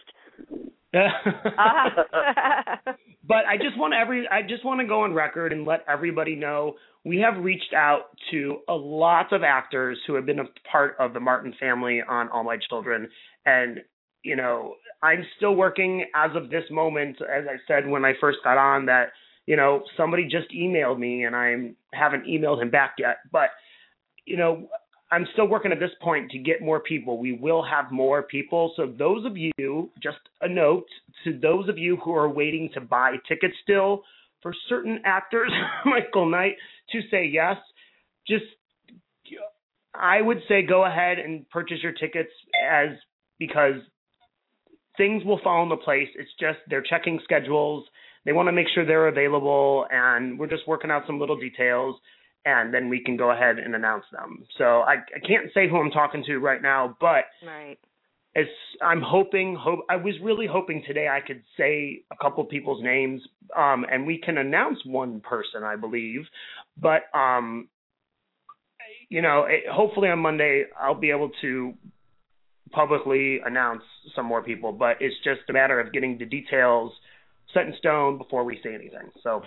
But I just want every I just want to go on record and let everybody know we have reached out to a lot of actors who have been a part of the Martin family on All My Children, and you know, I'm still working as of this moment, as I said when I first got on, that you know, somebody just emailed me and I haven't emailed him back yet, but you know, I'm still working at this point to get more people. We will have more people. So those of you, just a note to those of you who are waiting to buy tickets still for certain actors, Michael Knight, to say yes, just I would say go ahead and purchase your tickets as because things will fall into place. It's just they're checking schedules. they want to make sure they're available, and we're just working out some little details, and then we can go ahead and announce them. So I, I can't say who I'm talking to right now, but right. It's, I'm hoping, hope, I was really hoping today I could say a couple of people's names, um, and we can announce one person, I believe. But, um, you know, it, hopefully on Monday I'll be able to publicly announce some more people. But it's just a matter of getting the details set in stone before we say anything. So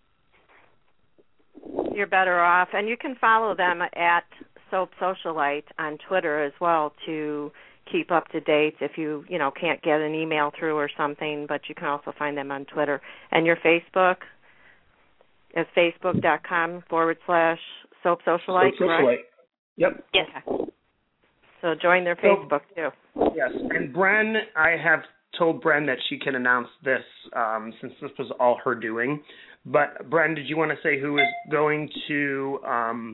you're better off. And you can follow them at Soap Socialite on Twitter as well to keep up to date if you, you know, can't get an email through or something, but you can also find them on Twitter. And your Facebook is facebook.com forward slash Soap Socialite, Soap Socialite. Yep. Yes. Okay. So join their Facebook, too. Yes. And Bren, I have told Bren that she can announce this um, since this was all her doing. But, Bren, did you want to say who is going to um,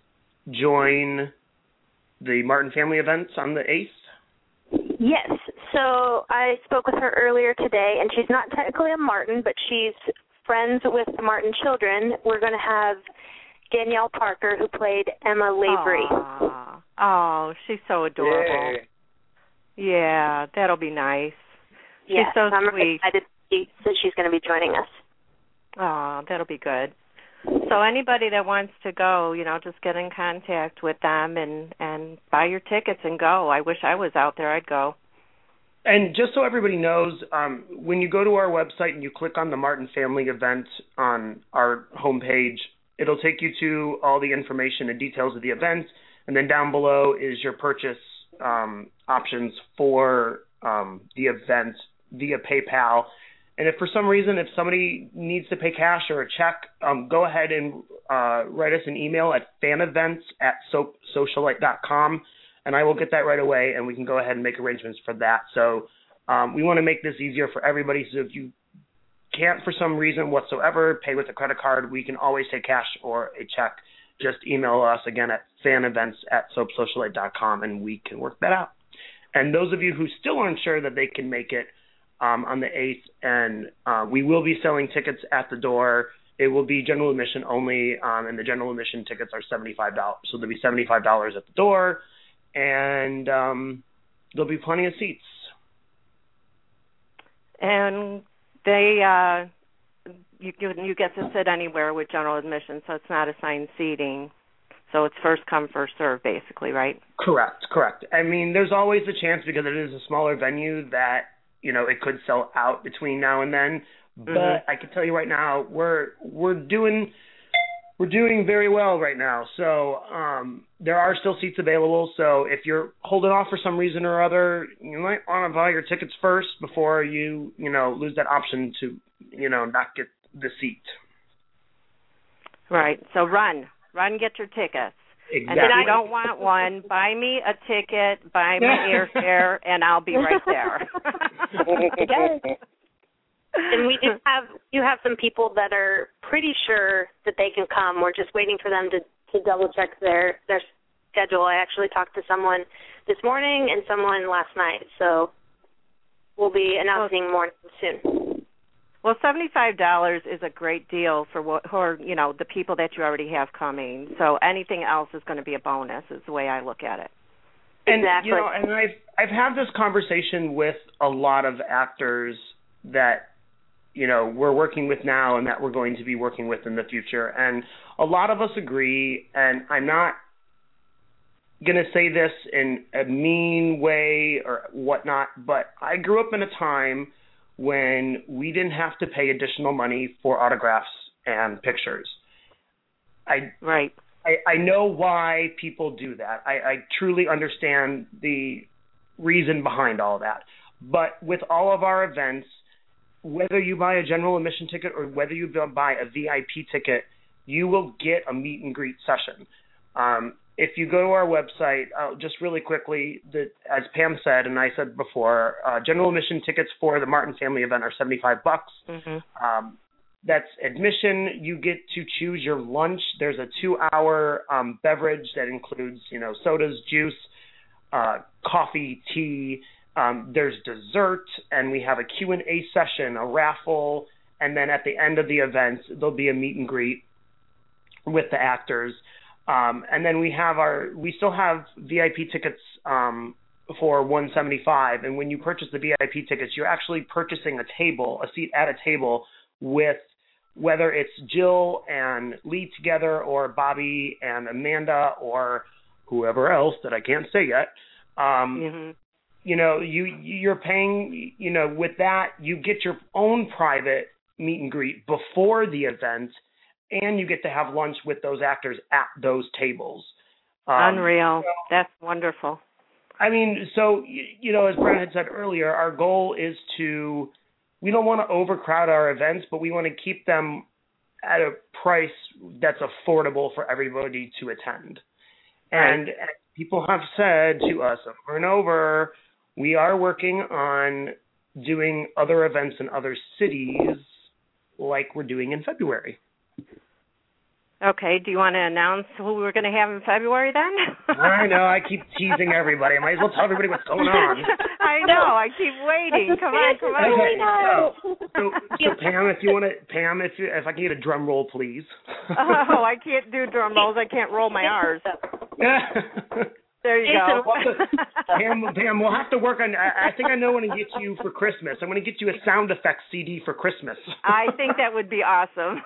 join the Martin family events on the eighth? Yes. So I spoke with her earlier today, and she's not technically a Martin, but she's friends with the Martin children. We're going to have Danielle Parker, who played Emma Lavery. Aww. Oh, she's so adorable. Yay. Yeah, that'll be nice. She's yes, so I'm sweet. excited that she's going to be joining us. Oh, that'll be good. So anybody that wants to go, you know, just get in contact with them and, and buy your tickets and go. I wish I was out there. I'd go. And just so everybody knows, um, when you go to our website and you click on the Martin Family event on our homepage, it'll take you to all the information and details of the event. And then down below is your purchase um, options for um, the event via PayPal. And if for some reason, if somebody needs to pay cash or a check, um, go ahead and uh, write us an email at fanevents at soap socialite dot com, and I will get that right away, and we can go ahead and make arrangements for that. So um, we want to make this easier for everybody. So if you can't, for some reason whatsoever, pay with a credit card, we can always take cash or a check. Just email us again at fanevents at soap socialite dot com, and we can work that out. And those of you who still aren't sure that they can make it, Um, on the eighth, and uh, we will be selling tickets at the door. It will be general admission only, um, and the general admission tickets are seventy-five dollars. So there'll be seventy-five dollars at the door, and um, there'll be plenty of seats. And they, uh, you, you get to sit anywhere with general admission, so it's not assigned seating. So it's first come, first serve, basically, right? Correct, correct. I mean, there's always the chance, because it is a smaller venue, that you know, it could sell out between now and then. But mm-hmm. I can tell you right now, we're we're doing we're doing very well right now. So um, there are still seats available. So if you're holding off for some reason or other, you might want to buy your tickets first before you you know lose that option to you know not get the seat. Right. So run, run, get your tickets. Exactly. And if you don't want one, buy me a ticket, buy my airfare, and I'll be right there. Yes. And we do have you have some people that are pretty sure that they can come. We're just waiting for them to, to double check their their schedule. I actually talked to someone this morning and someone last night, so we'll be announcing more soon. Well, seventy-five dollars is a great deal for what, for, you know, the people that you already have coming. So anything else is going to be a bonus, is the way I look at it. And, exactly. You know, and I've I've had this conversation with a lot of actors that, you know, we're working with now and that we're going to be working with in the future. And a lot of us agree, and I'm not going to say this in a mean way or whatnot, but I grew up in a time when we didn't have to pay additional money for autographs and pictures. I right. I, I know why people do that. I, I truly understand the reason behind all that. But with all of our events, whether you buy a general admission ticket or whether you buy a V I P ticket, you will get a meet and greet session. Um, if you go to our website, uh, just really quickly, the, as Pam said and I said before, uh, general admission tickets for the Martin Family event are seventy-five bucks. Mm-hmm. Um, that's admission. You get to choose your lunch. There's a two-hour um, beverage that includes, you know, sodas, juice, uh, coffee, tea. Um, there's dessert, and we have a Q and A session, a raffle, and then at the end of the event, there'll be a meet and greet with the actors. Um, and then we have our, we still have V I P tickets um, for one hundred seventy-five dollars. And when you purchase the V I P tickets, you're actually purchasing a table, a seat at a table with, whether it's Jill and Lee together, or Bobby and Amanda, or whoever else that I can't say yet. Um, mm-hmm. You know, you you're paying. You know, with that, you get your own private meet and greet before the event, and you get to have lunch with those actors at those tables. Um, Unreal. So, that's wonderful. I mean, so, you know, as Brent had said earlier, our goal is to, we don't want to overcrowd our events, but we want to keep them at a price that's affordable for everybody to attend. Right. And people have said to us over and over, we are working on doing other events in other cities like we're doing in February. Okay, do you want to announce who we're going to have in February then? I know, I keep teasing everybody. I might as well tell everybody what's going on. I know, I keep waiting. Come on, come on. Okay, so, so, so Pam, if you want to, Pam, if you, if I can get a drum roll, please. Oh, I can't do drum rolls. I can't roll my R's. There you go. Pam, Pam, we'll have to work on, I, I think I know what I'm going to get you for Christmas. I'm going to get you a sound effects C D for Christmas. I think that would be awesome.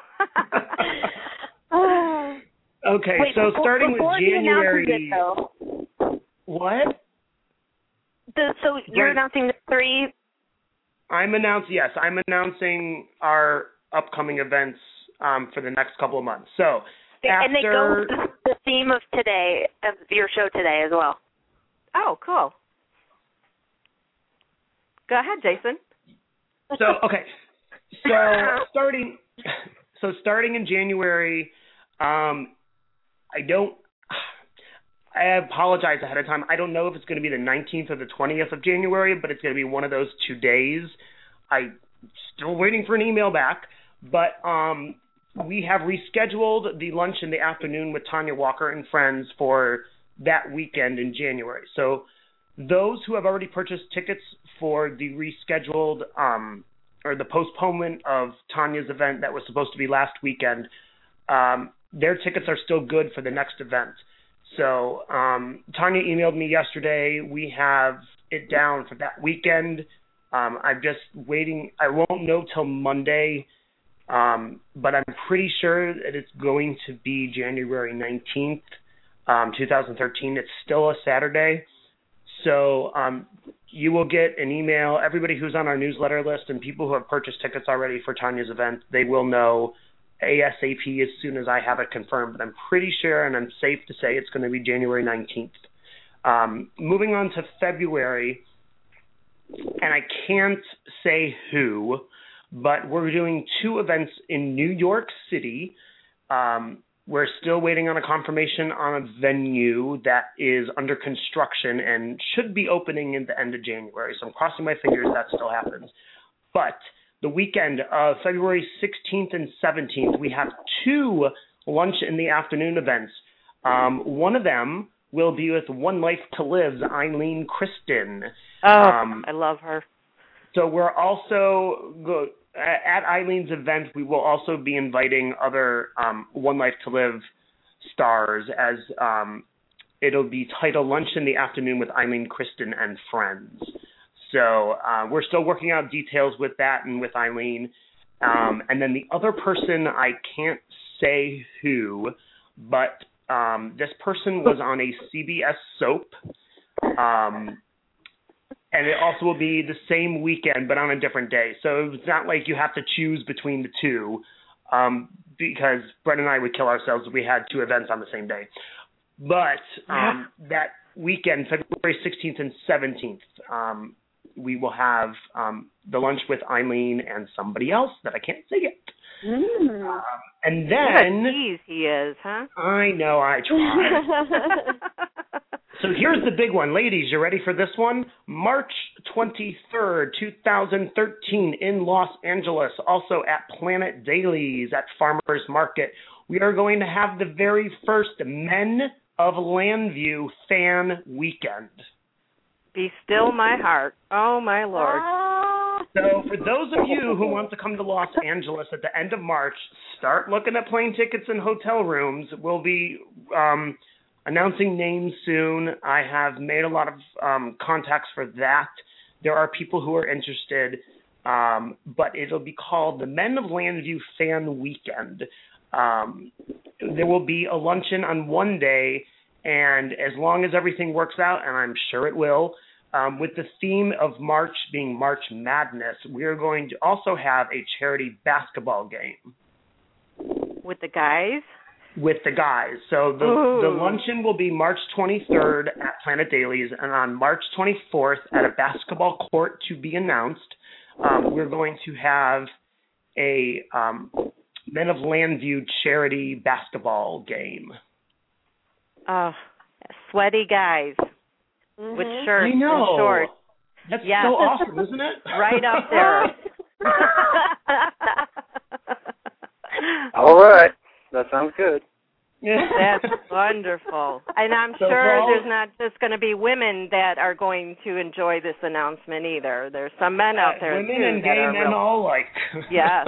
Okay, Wait, so before, starting before with January. It, what? The, so you're Right. announcing the three. I'm announcing, yes, I'm announcing our upcoming events um, for the next couple of months. So, And they go after, with the theme of today, of your show today as well. Oh, cool. Go ahead, Jason. so okay, so starting, so starting in January, um, I don't. I apologize ahead of time. I don't know if it's going to be the nineteenth or the twentieth of January, but it's going to be one of those two days. I'm still waiting for an email back, but um, we have rescheduled the lunch in the afternoon with Tanya Walker and friends for that weekend in January. So those who have already purchased tickets for the rescheduled um, or the postponement of Tanya's event that was supposed to be last weekend, um, their tickets are still good for the next event. So um, Tanya emailed me yesterday. We have it down for that weekend. Um, I'm just waiting. I won't know till Monday, um, but I'm pretty sure that it's going to be January nineteenth, um, twenty thirteen. It's still a Saturday. So um, you will get an email. Everybody who's on our newsletter list and people who have purchased tickets already for Tanya's event, they will know ASAP as soon as I have it confirmed. But I'm pretty sure, and I'm safe to say, it's going to be January nineteenth. Um, moving on to February, and I can't say who, but we're doing two events in New York City. Um, we're still waiting on a confirmation on a venue that is under construction and should be opening at the end of January. So I'm crossing my fingers that still happens. But the weekend of February sixteenth and seventeenth, we have two lunch in the afternoon events. Um, one of them will be with One Life to Live's Eileen Kristen. Oh, um, I love her. So we're also, go, at Eileen's event, we will also be inviting other um, One Life to Live stars, as um, it'll be titled Lunch in the Afternoon with Eileen Kristen and Friends. So uh, we're still working out details with that and with Eileen. Um, and then the other person, I can't say who, but um, this person was on a C B S soap. Um, and it also will be the same weekend, but on a different day. So it's not like you have to choose between the two, um, because Brett and I would kill ourselves if we had two events on the same day. But um, that weekend, February sixteenth and seventeenth, um, we will have um, the lunch with Eileen and somebody else that I can't say yet. Mm. Um, and What a then tease he is, huh? I know I try. So here's the big one. Ladies, you ready for this one? March twenty-third, twenty thirteen in Los Angeles, also at Planet Dailies at Farmers Market. We are going to have the very first Men of Landview fan weekend. Be still my heart. Oh, my Lord. Ah. So for those of you who want to come to Los Angeles at the end of March, start looking at plane tickets and hotel rooms. We'll be um, announcing names soon. I have made a lot of um, contacts for that. There are people who are interested, um, but it'll be called the Men of Landview Fan Weekend. Um, there will be a luncheon on one day, and as long as everything works out, and I'm sure it will, um, with the theme of March being March Madness, we are going to also have a charity basketball game. With the guys? With the guys. So the, the luncheon will be March twenty-third at Planet Dailies, and on March twenty-fourth at a basketball court to be announced, um, we're going to have a um, Men of Landview charity basketball game. Oh, sweaty guys mm-hmm. with shirts I know. and shorts. That's yes. so awesome, isn't it? Right up there. All right. That sounds good. That's wonderful. And I'm so sure all, there's not just going to be women that are going to enjoy this announcement either. There's some men out there, women too. Women and gay men real... all like. Yes.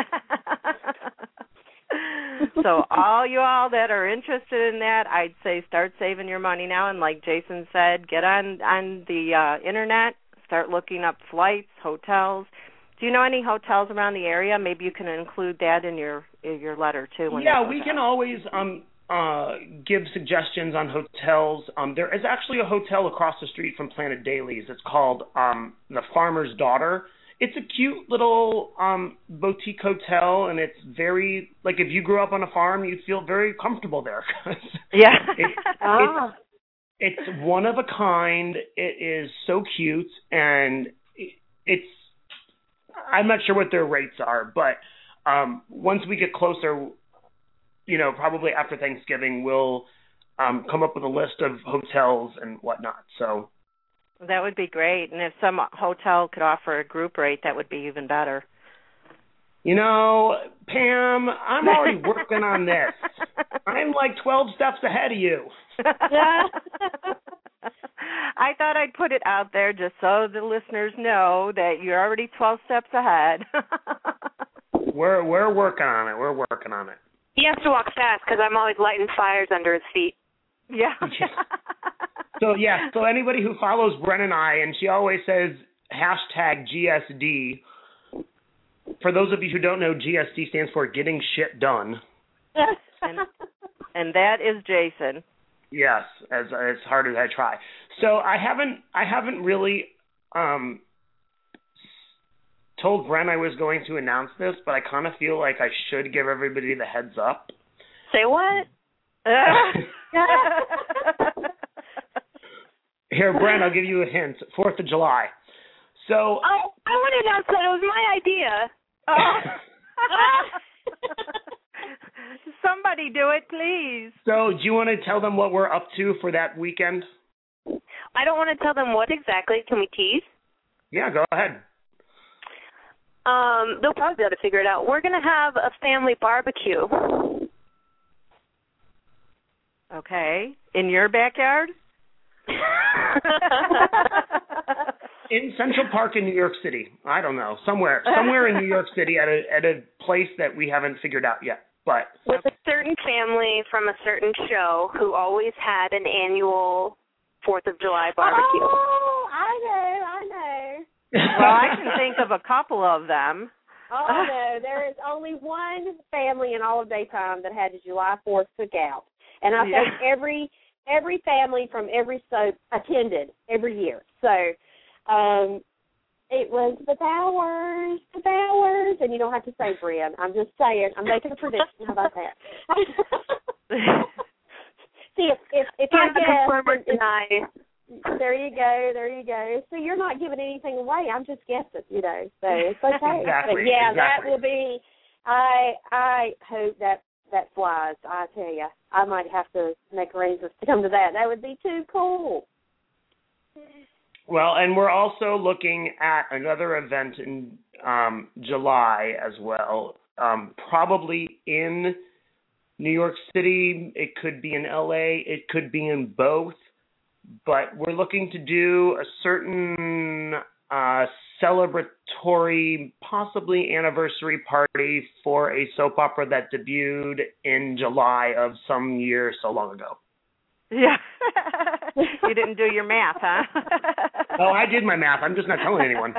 So all you all that are interested in that, I'd say start saving your money now. And like Jason said, get on, on the uh, Internet, start looking up flights, hotels. Do you know any hotels around the area? Maybe you can include that in your in your letter, too. When yeah, we can always um, uh, give suggestions on hotels. Um, there is actually a hotel across the street from Planet Dailies. It's called um, The Farmer's Daughter. It's a cute little um, boutique hotel, and it's very, like if you grew up on a farm, you'd feel very comfortable there. Yeah. it, ah. it's, it's one of a kind. It is so cute, and it's, I'm not sure what their rates are, but um, once we get closer, you know, probably after Thanksgiving, we'll um, come up with a list of hotels and whatnot. So that would be great. And if some hotel could offer a group rate, that would be even better. You know, Pam, I'm already working on this. I'm like twelve steps ahead of you. I thought I'd put it out there just so the listeners know that you're already twelve steps ahead. we're we're working on it. We're working on it. He has to walk fast because I'm always lighting fires under his feet. Yeah. So, yeah, so anybody who follows Bren and I, and she always says hashtag G S D. For those of you who don't know, G S D stands for Getting Shit Done. and, and that is Jason. Yes, as as hard as I try. So I haven't I haven't really um, told Bren I was going to announce this, but I kind of feel like I should give everybody the heads up. Say what? Here, Bren, I'll give you a hint. Fourth of July. So oh, I want to announce that it was my idea. Oh. Somebody do it, please. So do you want to tell them what we're up to for that weekend? I don't want to tell them what exactly. Can we tease? Yeah, go ahead. Um, they'll probably be able to figure it out. We're going to have a family barbecue. Okay. In your backyard? In Central Park in New York City. I don't know. Somewhere. Somewhere in New York City at a at a place that we haven't figured out yet. But with a certain family from a certain show who always had an annual Fourth of July barbecue. Oh, I know, I know. Well, I can think of a couple of them. Oh, no, there is only one family in all of Daytime that had a July fourth cookout. And I yeah. think every every family from every soap attended every year. So um, it was the Bowers, the Bowers. And you don't have to say, Brian. I'm just saying. I'm making a prediction. How about that? See, if if, if I guess, if, there you go, there you go. So you're not giving anything away. I'm just guessing, you know. So it's okay. Exactly. But yeah, exactly. that will be. I I hope that that flies. I tell you, I might have to make arrangements to come to that. That would be too cool. Well, and we're also looking at another event in um, July as well, um, probably in New York City. It could be in L A. It could be in both. But we're looking to do a certain uh, celebratory, possibly anniversary party for a soap opera that debuted in July of some year so long ago. Yeah. You didn't do your math, huh? Oh, I did my math. I'm just not telling anyone.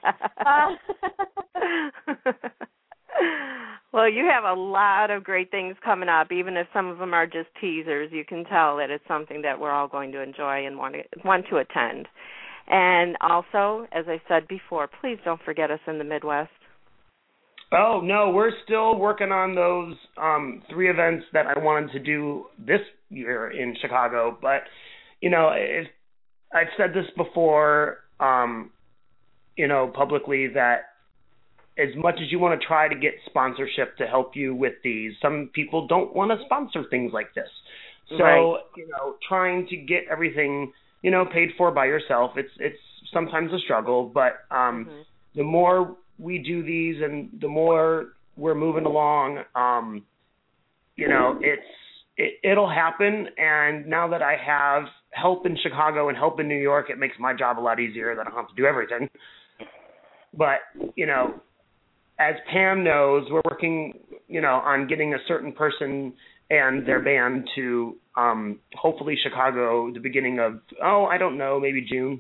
Well, you have a lot of great things coming up, even if some of them are just teasers. You can tell that it's something that we're all going to enjoy and want to, want to attend. And also, as I said before, please don't forget us in the Midwest. Oh, no, we're still working on those um, three events that I wanted to do this year in Chicago. But, you know, if, I've said this before, um, you know, publicly, that as much as you want to try to get sponsorship to help you with these, some people don't want to sponsor things like this. So, right. you know, trying to get everything, you know, paid for by yourself, it's it's sometimes a struggle. But um, mm-hmm. the more we do these and the more we're moving along, um, you know, it's it, it'll happen. And now that I have help in Chicago and help in New York, it makes my job a lot easier that I don't have to do everything. But, you know, as Pam knows, we're working, you know, on getting a certain person and their band to um, hopefully Chicago, the beginning of, oh, I don't know, maybe June.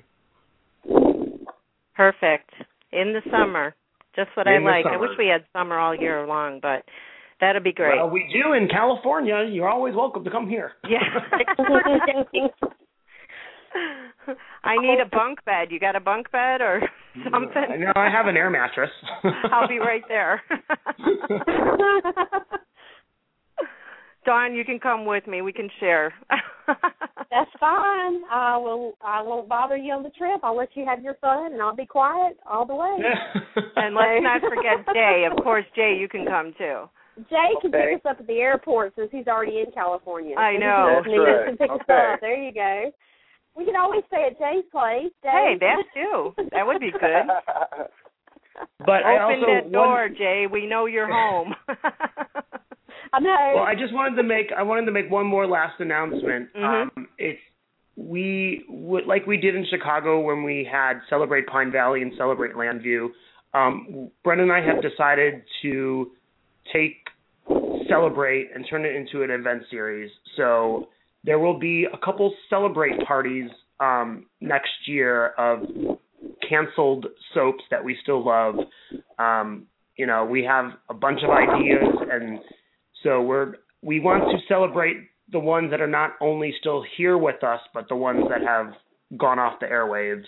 Perfect. In the summer. Just what in I like. I wish we had summer all year long, but that'd be great. Well, we do in California. You're always welcome to come here. Yeah. I need a bunk bed. You got a bunk bed or something? No, I have an air mattress. I'll be right there. Dawn, you can come with me. We can share. That's fine. I will. I won't bother you on the trip. I'll let you have your fun, and I'll be quiet all the way. And let's not forget Jay. Of course, Jay, you can come too. Jay can okay. pick us up at the airport since he's already in California. I know. He right. can pick okay. us up. There you go. We can always stay at Jay's place. Jay. Hey, that too. That would be good. But Open I also that door, want... Jay. We know you're home. I know. Well, I just wanted to make I wanted to make one more last announcement. Mm-hmm. Um, it's we would like we did in Chicago when we had Celebrate Pine Valley and Celebrate Landview. Um, Brenda and I have decided to take Celebrate and turn it into an event series. So there will be a couple Celebrate parties um, next year of canceled soaps that we still love. Um, you know, we have a bunch of ideas, and so we're we want to celebrate the ones that are not only still here with us, but the ones that have gone off the airwaves.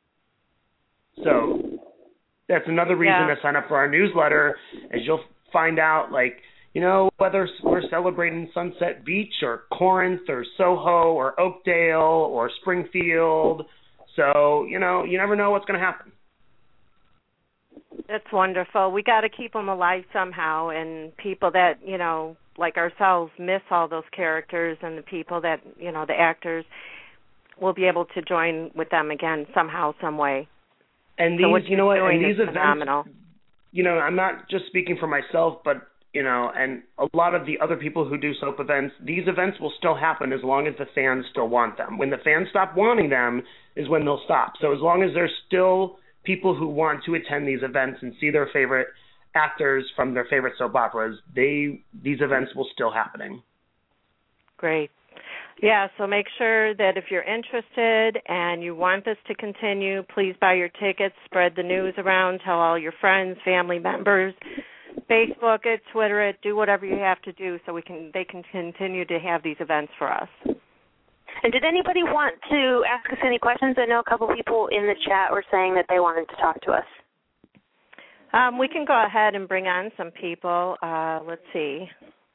So that's another reason yeah. to sign up for our newsletter, as you'll find out, like, you know, whether we're celebrating Sunset Beach or Corinth or Soho or Oakdale or Springfield. So, you know, you never know what's going to happen. That's wonderful. We got to keep them alive somehow, and people that, you know, like ourselves miss all those characters, and the people that, you know, the actors will be able to join with them again somehow, some way. And these, so what you know what, and these events, phenomenal. You know, I'm not just speaking for myself, but, you know, and a lot of the other people who do soap events, these events will still happen as long as the fans still want them. When the fans stop wanting them is when they'll stop. So as long as there's still people who want to attend these events and see their favorite actors from their favorite soap operas, they these events will still happening. Great. Yeah, so make sure that if you're interested and you want this to continue, please buy your tickets, spread the news around, tell all your friends, family members, Facebook it, Twitter it, do whatever you have to do so we can they can continue to have these events for us. And did anybody want to ask us any questions? I know a couple people in the chat were saying that they wanted to talk to us. Um, we can go ahead and bring on some people. Uh, let's see.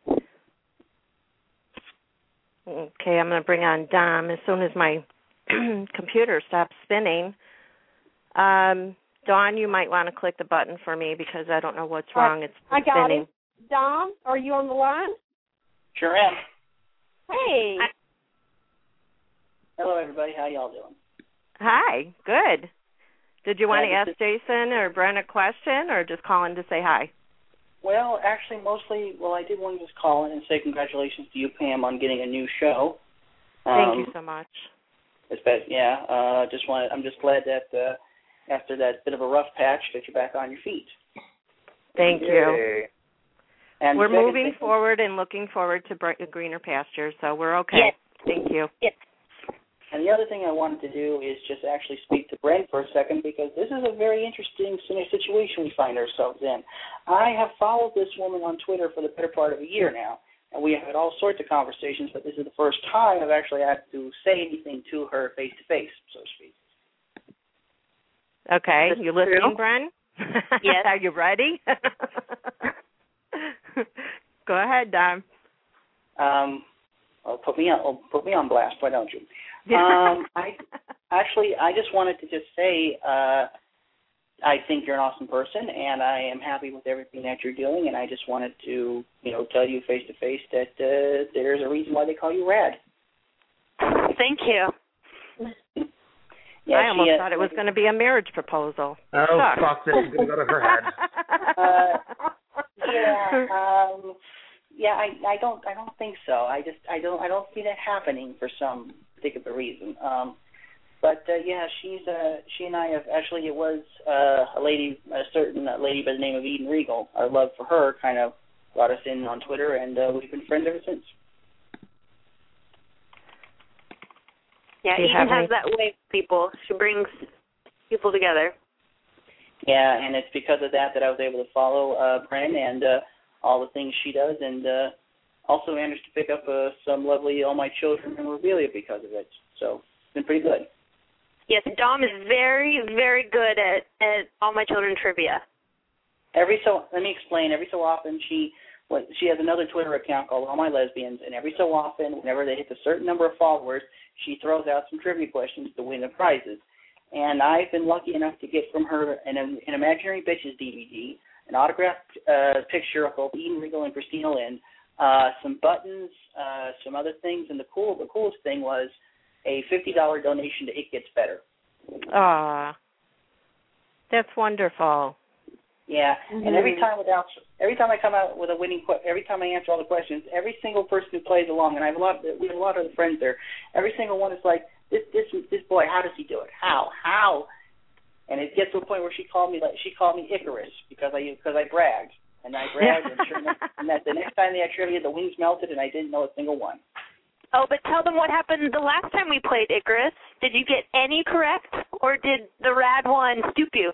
Okay, I'm going to bring on Dom as soon as my computer stops spinning. Um, Dawn, you might want to click the button for me because I don't know what's wrong. It's I got spinning. it. Dom, are you on the line? Sure am. Hey. Hi. Hello, everybody. How y'all doing? Hi. Good. Did you want uh, to ask Jason or Brent a question or just call in to say hi? Well, actually, mostly, well, I did want to just call in and say congratulations to you, Pam, on getting a new show. Thank um, you so much. It's best, yeah. Uh, just wanted, I'm just glad that uh, after that bit of a rough patch, get you back on your feet. Thank Yay. you. And we're second moving thing, forward and looking forward to br- greener pastures, so we're okay. Yes. Thank you. Yes. And the other thing I wanted to do is just actually speak to Brent for a second, because this is a very interesting situation we find ourselves in. I have followed this woman on Twitter for the better part of a year now, and we have had all sorts of conversations, but this is the first time I've actually had to say anything to her face-to-face, so to speak. Okay, That's you listening, true. Bren? Yes. Are you ready? Go ahead, Dom. Um, well, put me on, well, put me on blast, why don't you? Um, I actually, I just wanted to just say, uh, I think you're an awesome person, and I am happy with everything that you're doing. And I just wanted to, you know, tell you face to face that uh, there's a reason why they call you Rad. Thank you. Yeah, I almost she, uh, thought it was going to be a marriage proposal. Oh, Sucks. fuck, this is going to go to her head. Uh, yeah, um, yeah, I, I don't, I don't think so. I just, I don't, I don't see that happening for some particular reason. Um, but uh, yeah, she's, uh, she and I have actually, it was uh, a lady, a certain lady by the name of Eden Regal. Our love for her kind of brought us in on Twitter, and uh, we've been friends ever since. Yeah, Do you Eden have any- has that way with people. She brings people together. Yeah, and it's because of that that I was able to follow uh, Bren and uh, all the things she does, and uh, also managed to pick up uh, some lovely All My Children memorabilia because of it. So it's been pretty good. Yes, Dom is very, very good at, at All My Children trivia. Every so, let me explain. Every so often, she what, she has another Twitter account called All My Lesbians, and every so often, whenever they hit a certain number of followers, she throws out some trivia questions to win the prizes. And I've been lucky enough to get from her an, an Imaginary Bitches D V D, an autographed uh, picture of both Eden Regal and Christina Lynn, uh, some buttons, uh, some other things, and the cool, the coolest thing was a fifty dollars donation to It Gets Better. Aw, that's wonderful. Yeah, Mm-hmm. and every time without, every time I come out with a winning, que- every time I answer all the questions, every single person who plays along, and I have a lot, we have a lot of other friends there. Every single one is like, this, this, this boy, how does he do it? How, how? And it gets to a point where she called me, like, she called me Icarus because I, because I bragged, and I bragged, and sure enough, and that the next time they had trivia, the wings melted, and I didn't know a single one. Oh, but tell them what happened the last time we played Icarus. Did you get any correct, or did the Rad one stoop you?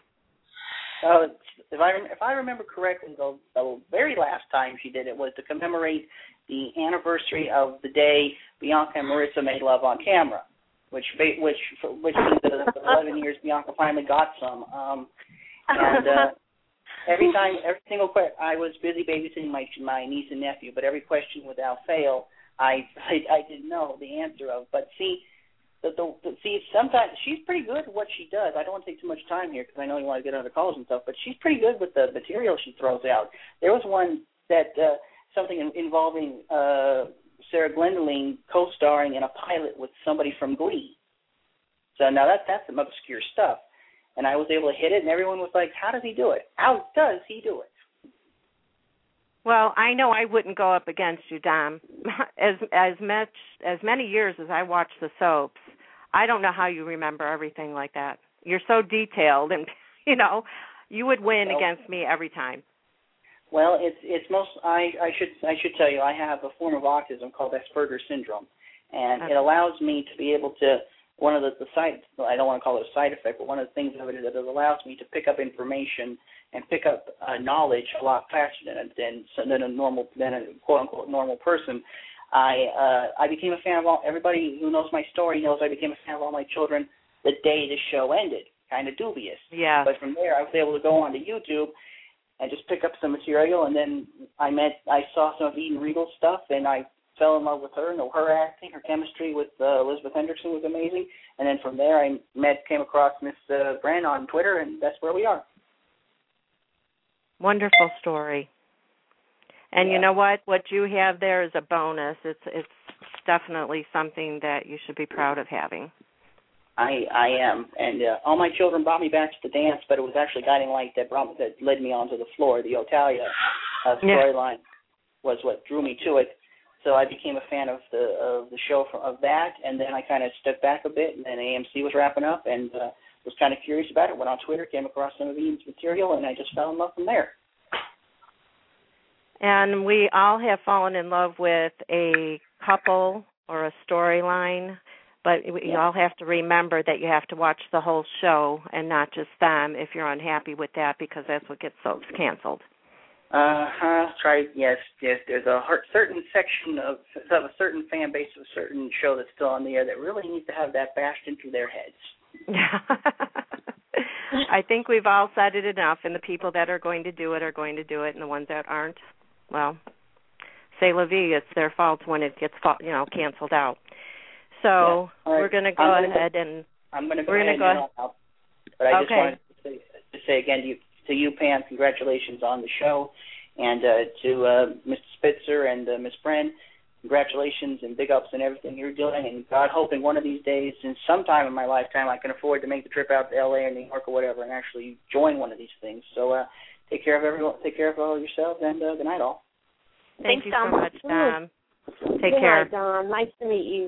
Uh, if I if I remember correctly, the, the very last time she did it was to commemorate the anniversary of the day Bianca and Marissa made love on camera, which which which means that after eleven years Bianca finally got some. Um, and uh, every time, every single question, I was busy babysitting my my niece and nephew, but every question without fail, I I, I didn't know the answer of. But see. The, the, the, see, sometimes she's pretty good at what she does. I don't want to take too much time here because I know you want to get on the calls and stuff, but she's pretty good with the material she throws out. There was one that, uh, something in, involving uh, Sarah Glendoline co-starring in a pilot with somebody from Glee. So now that, that's some obscure stuff. And I was able to hit it, and everyone was like, how does he do it? How does he do it? Well, I know I wouldn't go up against you, Dom. As as much as many years as I watch the soaps, I don't know how you remember everything like that. You're so detailed, and you know, you would win well, against me every time. Well, it's it's most. I, I should I should tell you, I have a form of autism called Asperger's syndrome, and Okay. it allows me to be able to. One of the, the side, I don't want to call it a side effect, but one of the things of it is that it allows me to pick up information and pick up uh, knowledge a lot faster than a, than, than a normal, than a quote unquote normal person. I uh, I became a fan of all. Everybody who knows my story knows I became a fan of All My Children the day the show ended. Kind of dubious. Yeah. But from there, I was able to go onto YouTube and just pick up some material, and then I met, I saw some of Eden Regal's stuff, and I fell in love with her. No, her acting, her chemistry with uh, Elizabeth Hendrickson was amazing. And then from there, I met, came across Miss uh, Bren on Twitter, and that's where we are. Wonderful story. And Yeah. you know what? What you have there is a bonus. It's it's definitely something that you should be proud of having. I I am, and uh, All My Children brought me back to the dance, but it was actually Guiding Light that brought that led me onto the floor. The Otalia uh, storyline was what drew me to it. So I became a fan of the of the show from, of that, and then I kind of stepped back a bit, and then A M C was wrapping up, and uh, was kind of curious about it, went on Twitter, came across some of Ian's material, and I just fell in love from there. And we all have fallen in love with a couple or a storyline, but you Yeah. all have to remember that you have to watch the whole show and not just them if you're unhappy with that, because that's what gets soaps canceled. Uh-huh. Try, yes, yes. There's a heart, certain section of, of a certain fan base of a certain show that's still on the air that really needs to have that bashed into their heads. I think we've all said it enough, and the people that are going to do it are going to do it, and the ones that aren't, well, c'est la vie. It's their fault when it gets, you know, canceled out. So yeah. Right. we're going to go gonna ahead go, and I'm going to go we're ahead gonna and go out. But I just okay. wanted to say, to say again to you, to you, Pam, congratulations on the show, and uh, to uh, Mister Spitzer and uh, Miss Bren, congratulations and big ups and everything you're doing. And God hoping one of these days, in sometime in my lifetime, I can afford to make the trip out to L A or New York or whatever, and actually join one of these things. So uh, take care of everyone. Take care of all yourselves, and uh, good night, all. Thank Thanks, you Dom. so much, Dom. Take Good care. night, Dom. Nice to meet you.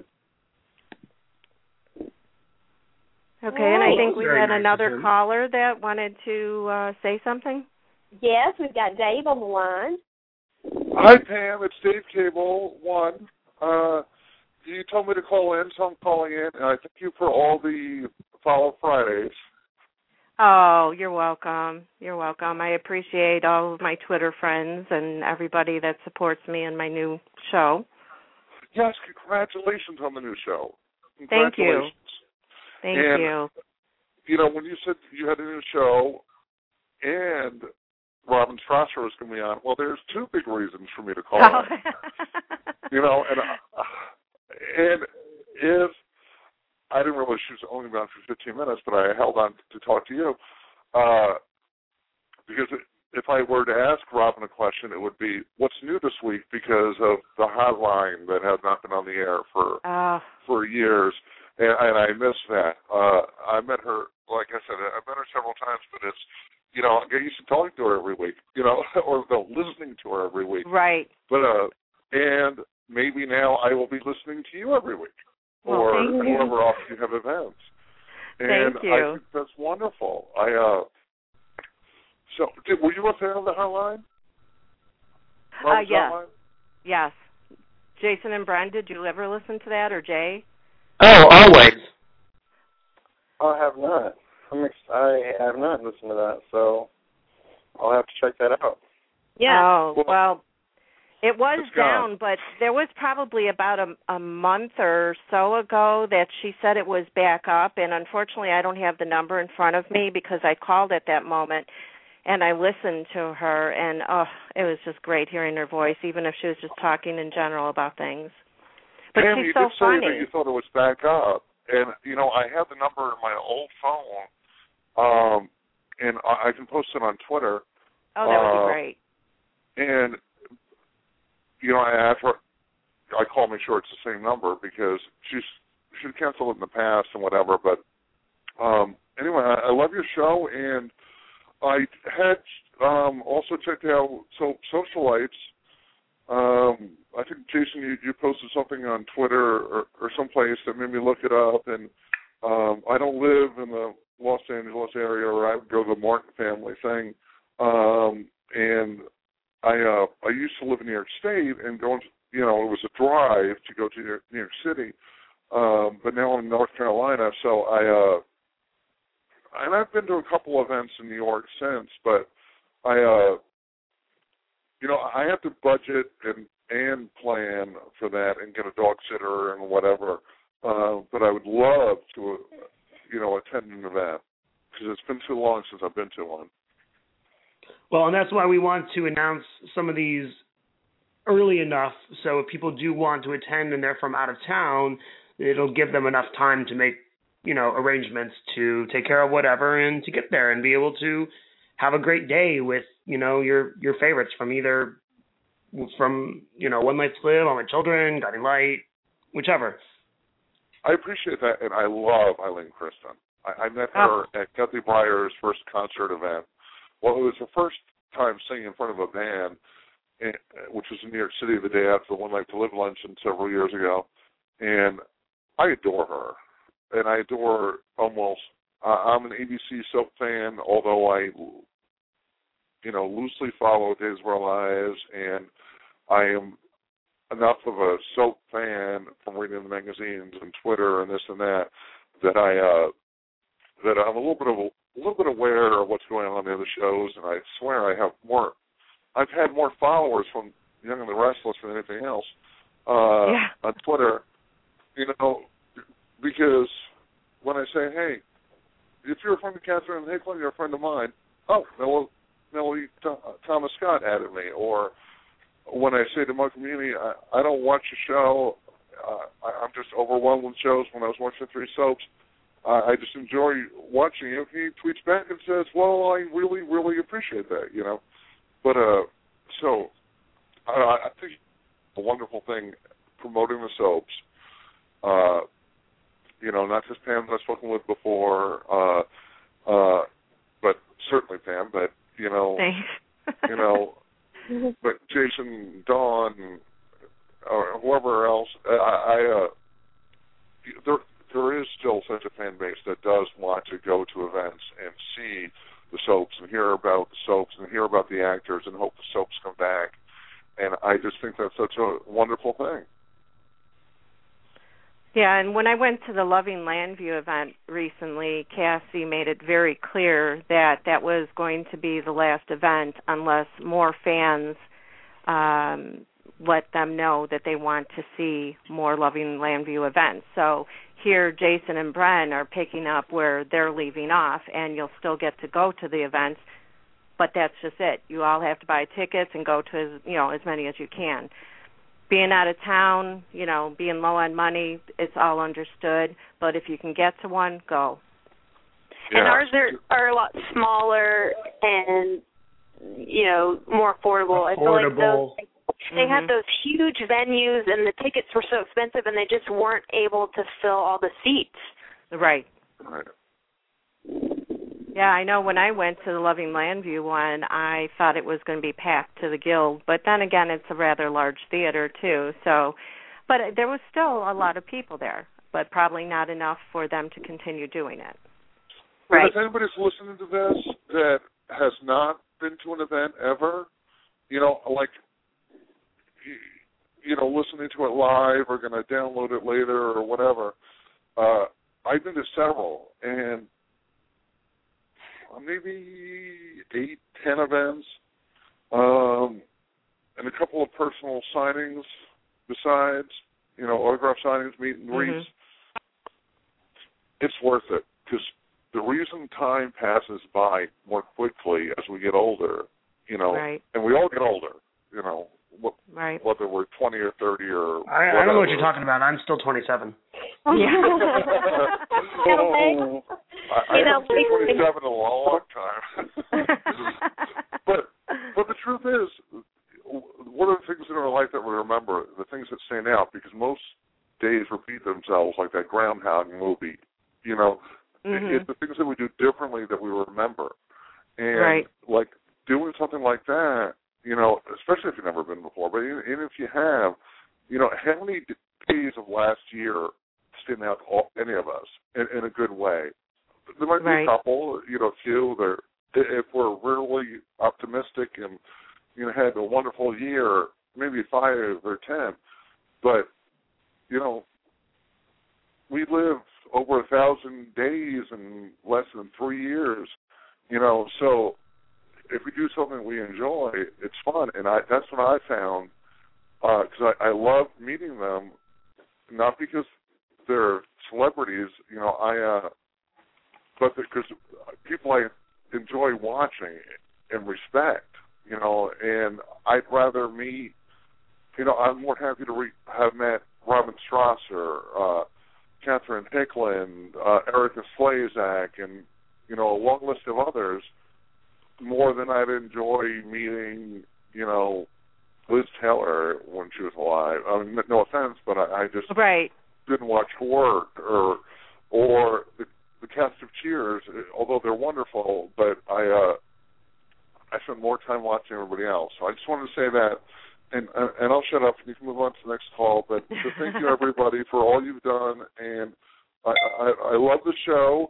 Okay, and I Well, think we very had nice of another him. caller that wanted to uh, say something. Yes, we've got Dave on the line. Hi, Pam. It's Dave Cable, one. Uh, you told me to call in, so I'm calling in, and I thank you for all the Follow Fridays. Oh, you're welcome. You're welcome. I appreciate all of my Twitter friends and everybody that supports me in my new show. Yes, congratulations on the new show. Thank you. Congratulations. Thank and, you. You know, when you said you had a new show and Robin Strasser was going to be on, well, there's two big reasons for me to call Oh. in. You know, and uh, and if I didn't realize she was only on for fifteen minutes, but I held on to talk to you uh, because if I were to ask Robin a question, it would be, "What's new this week?" Because of the hotline that has not been on the air for uh. for years, and, and I miss that. Uh, I met her, like I said, I met her several times, but it's, you know, I get used to talking to her every week, you know, or no, listening to her every week. Right. But uh, and maybe now I will be listening to you every week, Well, or thank you. whenever else you have events. And Thank you. I think that's wonderful. I uh, so did, were you a fan of the hotline? Uh, Robin's yes. Hotline? Yes. Jason and Bren, did you ever listen to that, or Jay? Oh, always. I have not. I'm ex- I have not listened to that, so I'll have to check that out. Yeah. Oh, well, it was It's gone. down, but there was probably about a, a month or so ago that she said it was back up, and unfortunately I don't have the number in front of me because I called at that moment, and I listened to her, and oh, it was just great hearing her voice, even if she was just talking in general about things. But Pam, she's you so did say funny. that you thought it was back up, and you know I have the number in my old phone, um, and I, I can post it on Twitter. Oh, that would uh, be great. And you know, I asked her. I call make sure it's the same number because she's she's canceled it in the past and whatever. But um, anyway, I, I love your show, and I had um, also checked out so Socialites. Um, I think, Jason, you, you posted something on Twitter or, or someplace that made me look it up. And um, I don't live in the Los Angeles area, or I would go to the Martin family thing. Um, and I uh, I used to live in New York State, and going, to, you know, it was a drive to go to New York, New York City. Um, but now I'm in North Carolina, so I uh, and I've been to a couple events in New York since, but I. Uh, You know, I have to budget and and plan for that and get a dog sitter and whatever. Uh, but I would love to, uh, you know, attend an event because it's been too long since I've been to one. Well, and that's why we want to announce some of these early enough so if people do want to attend and they're from out of town, it'll give them enough time to make, you know, arrangements to take care of whatever and to get there and be able to have a great day with, you know, your, your favorites from either from, you know, One Life to Live, All My Children, Guiding Light, whichever. I appreciate that, and I love Eileen Kristen. I, I met her Oh. at Guthrie Breyer's first concert event. Well, it was the first time singing in front of a band, which was in New York City the day after the One Life to Live luncheon several years ago. And I adore her. And I adore almost I'm an A B C soap fan, although I, you know, loosely follow Days of Our Lives, and I am enough of a soap fan from reading the magazines and Twitter and this and that that I uh, that I'm a little bit of a, a little bit aware of what's going on in the other shows, and I swear I have more. I've had more followers from Young and the Restless than anything else uh, yeah. on Twitter. You know, because when I say, hey, if you're a friend of Catherine Hicklin, you're a friend of mine. Oh, Melody, Melody Thomas Scott added me. Or when I say to my community, I, I don't watch a show, uh, I, I'm just overwhelmed with shows. When I was watching Three Soaps, uh, I just enjoy watching it. He tweets back and says, well, I really, really appreciate that, you know. But, uh, so, I, I think it's a wonderful thing promoting the soaps. Uh, you know, not just Pam that I've spoken with before, uh, uh, but certainly Pam, but, you know, Thanks. you know, but Jason, Dawn, or whoever else, I, I uh, there, there is still such a fan base that does want to go to events and see the soaps and hear about the soaps and hear about the actors and hope the soaps come back. And I just think that's such a wonderful thing. Yeah, and when I went to the Loving Landview event recently, Cassie made it very clear that that was going to be the last event unless more fans um, let them know that they want to see more Loving Landview events. So here Jason and Bren are picking up where they're leaving off, and you'll still get to go to the events, but that's just it. You all have to buy tickets and go to as, you know, as many as you can. Being out of town, you know, being low on money, it's all understood. But if you can get to one, go. Yeah. And ours are, are a lot smaller and, you know, more affordable. Affordable. I feel like those, they mm-hmm. had those huge venues, and the tickets were so expensive, and they just weren't able to fill all the seats. Right. Right. Yeah, I know when I went to the Loving Landview one, I thought it was going to be packed to the gills. But then again, it's a rather large theater, too. So, but there was still a lot of people there, but probably not enough for them to continue doing it. Right. But if anybody's listening to this that has not been to an event ever, you know, like, you know, listening to it live or going to download it later or whatever, uh, I've been to several, and maybe eight, ten events, um, and a couple of personal signings besides, you know, autograph signings, meet and greets. Mm-hmm. It's worth it, because the reason time passes by more quickly as we get older, you know, right. and we all get older, you know, right. whether we're twenty or thirty or I, I don't know what you're talking about. I'm still twenty-seven. Yeah. oh, I, I haven't been twenty-seven in a long time. but but the truth is, one of the things in our life that we remember, the things that stand out, because most days repeat themselves, like that Groundhog movie. You know, mm-hmm. it's the things that we do differently that we remember. And right. like doing something like that, you know, especially if you've never been before, but even, even if you have, you know, how many days of last year stand out to all, any of us in, in a good way? There might be right. a couple, you know, a few. There, if we're really optimistic and, you know, had a wonderful year, maybe five or ten. But, you know, we live over a thousand days in less than three years, you know, so if we do something we enjoy, it's fun. And I, that's what I found, because uh, I, I love meeting them, not because they're celebrities, you know, I, uh, but because people I enjoy watching and respect, you know, and I'd rather meet, you know, I'm more happy to re- have met Robin Strasser, uh, Catherine Hicklin, uh, Erica Slezak, and, you know, a long list of others, more than I'd enjoy meeting, you know, Liz Taylor when she was alive. I mean, no offense, but I, I just right. didn't watch her work, or or the, the cast of Cheers, although they're wonderful, but I uh, I spent more time watching everybody else. So I just wanted to say that, and and I'll shut up and you can move on to the next call. But so thank you everybody for all you've done, and I I, I love the show.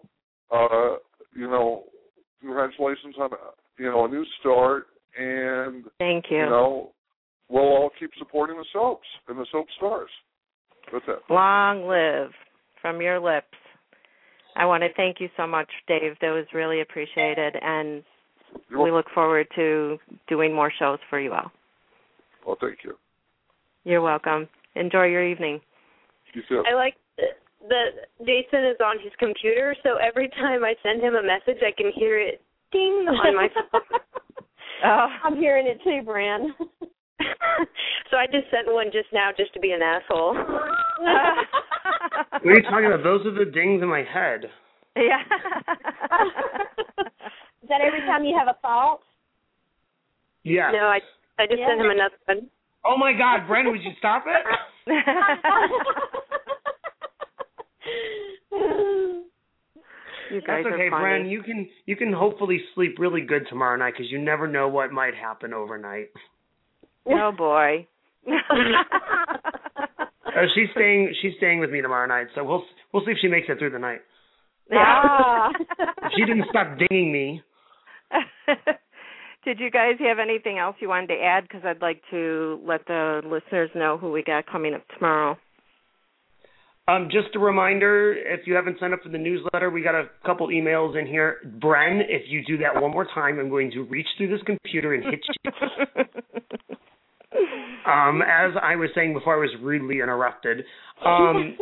uh, you know, congratulations on you know a new start, and thank you. You know, we'll all keep supporting the soaps and the soap stars. That's it. Long live from your lips. I want to thank you so much, Dave. That was really appreciated, and You're we look forward to doing more shows for you all. Well, thank you. You're welcome. Enjoy your evening. You too. I like that Jason is on his computer, so every time I send him a message, I can hear it ding on my phone. Oh. I'm hearing it too, Bran. So I just sent one just now just to be an asshole. What are you talking about? Those are the dings in my head. Yeah. Is that every time you have a thought? Yeah. No, I I just yeah. sent him another one. Oh my God, Brandon, would you stop it? You guys That's okay, are funny. Brandon. You can you can hopefully sleep really good tomorrow night because you never know what might happen overnight. Oh boy. Uh, she's staying. She's staying with me tomorrow night, so we'll we'll see if she makes it through the night. Yeah. If she didn't stop dinging me. Did you guys have anything else you wanted to add? Because I'd like to let the listeners know who we got coming up tomorrow. Um, just a reminder, if you haven't signed up for the newsletter, we got a couple emails in here. Bren, if you do that one more time, I'm going to reach through this computer and hit you. Um, as I was saying before, I was rudely interrupted. Um,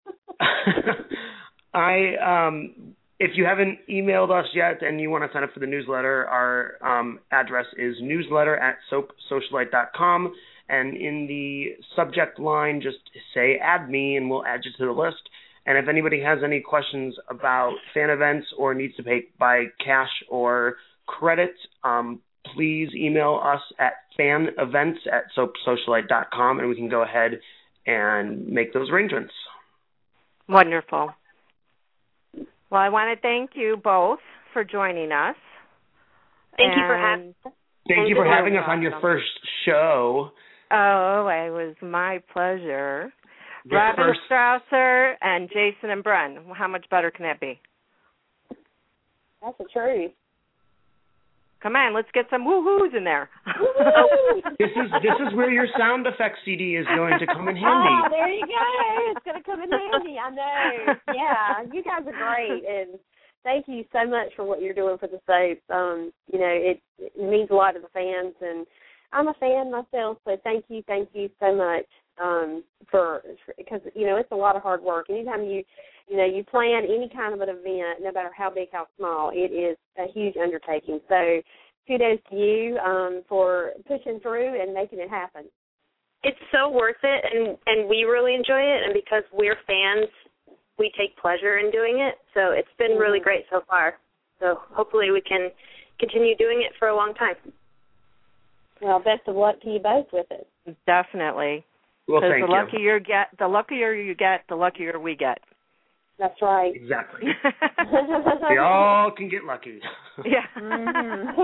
I, um, if you haven't emailed us yet and you want to sign up for the newsletter, our um, address is newsletter at soap socialite dot com, and in the subject line, just say add me, and we'll add you to the list. And if anybody has any questions about fan events or needs to pay by cash or credit, um, please email us at fan events at soap socialite dot com, and we can go ahead and make those arrangements. Wonderful. Well, I want to thank you both for joining us. Thank and you for having us. Thank you for having us on your first show. Oh, it was my pleasure. Your Robin first... Strausser and Jason and Bren. How much better can that be? That's the truth. Come on, let's get some woo-hoos in there. This is this is where your sound effects C D is going to come in handy. Oh, there you go. It's going to come in handy. I know. Yeah, you guys are great, and thank you so much for what you're doing for the soaps. Um, you know, it, it means a lot to the fans, and I'm a fan myself, so thank you, thank you so much um, for, because, you know, it's a lot of hard work. Anytime you, you know, you plan any kind of an event, no matter how big, how small, it is a huge undertaking. So kudos to you um, for pushing through and making it happen. It's so worth it, and, and we really enjoy it, and because we're fans, we take pleasure in doing it. So it's been really great so far. So hopefully we can continue doing it for a long time. Well, best of luck to you both with it. Definitely. Well, Because thank the you. luckier get, the luckier you get, the luckier we get. That's right. Exactly. We all can get lucky. Yeah. Mm-hmm.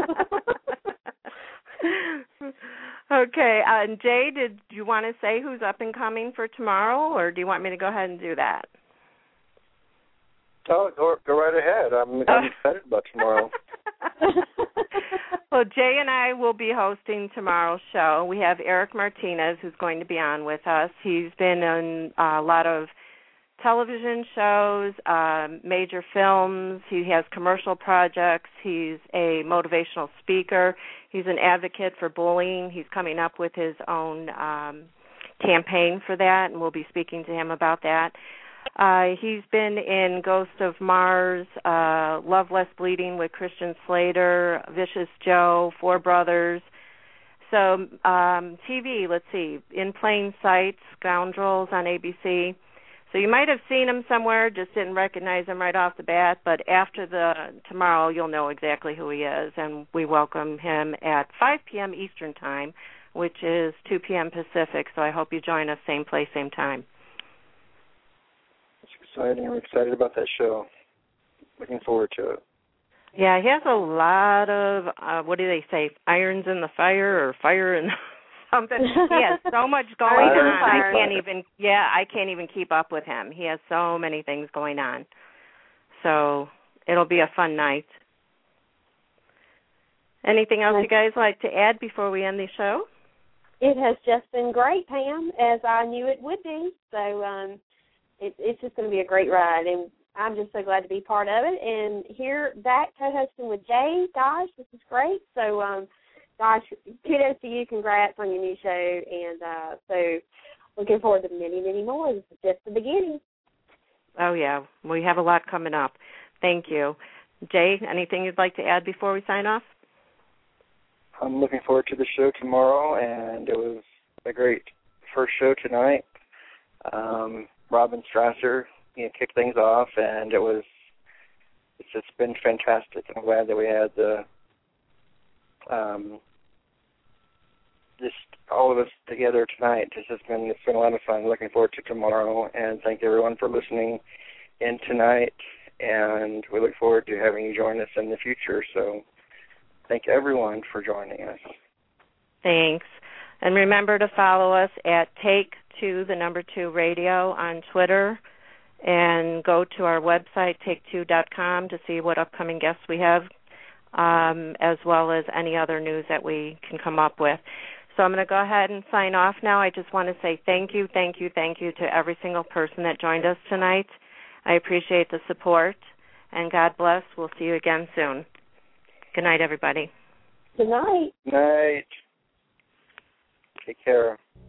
Okay. Uh, and Jay, did you want to say who's up and coming for tomorrow, or do you want me to go ahead and do that? Oh, go, go right ahead. I'm, I'm excited about tomorrow. Well, Jay and I will be hosting tomorrow's show. We have Eric Martinez who's going to be on with us. He's been in a lot of television shows, um, major films. He has commercial projects. He's a motivational speaker. He's an advocate for bullying. He's coming up with his own um, campaign for that, and we'll be speaking to him about that. Uh, he's been in Ghost of Mars, uh, Love Less Bleeding with Christian Slater, Vicious Joe, Four Brothers. So um, T V, let's see, In Plain Sight, Scoundrels on A B C. So you might have seen him somewhere, just didn't recognize him right off the bat, but after the tomorrow you'll know exactly who he is, and we welcome him at five p.m. Eastern Time, which is two p.m. Pacific, so I hope you join us same place, same time. Exciting. We're excited about that show. Looking forward to it. Yeah, he has a lot of, uh, what do they say, irons in the fire or fire in something. He has so much going on. I can't even, yeah, I can't even keep up with him. He has so many things going on. So it'll be a fun night. Anything else you guys like to add before we end the show? It has just been great, Pam, as I knew it would be. So um, it, it's just going to be a great ride, and I'm just so glad to be part of it. And here, back co-hosting with Jay, gosh, this is great. So, um, gosh, kudos to you. Congrats on your new show. And uh, so looking forward to many, many more. This is just the beginning. Oh, yeah. We have a lot coming up. Thank you. Jay, anything you'd like to add before we sign off? I'm looking forward to the show tomorrow, and it was a great first show tonight. Um, Robin Strasser, you know, kicked things off, and it was it's just been fantastic. I'm glad that we had the um, just all of us together tonight. It's just been it's been a lot of fun. Looking forward to tomorrow, and thank everyone for listening in tonight. And we look forward to having you join us in the future. So. Thank everyone for joining us. Thanks. And remember to follow us at Take Two, the number two radio on Twitter, and go to our website, take two dot com, to see what upcoming guests we have, um, as well as any other news that we can come up with. So I'm going to go ahead and sign off now. I just want to say thank you, thank you, thank you to every single person that joined us tonight. I appreciate the support, and God bless. We'll see you again soon. Good night, everybody. Good night. Good night. Take care.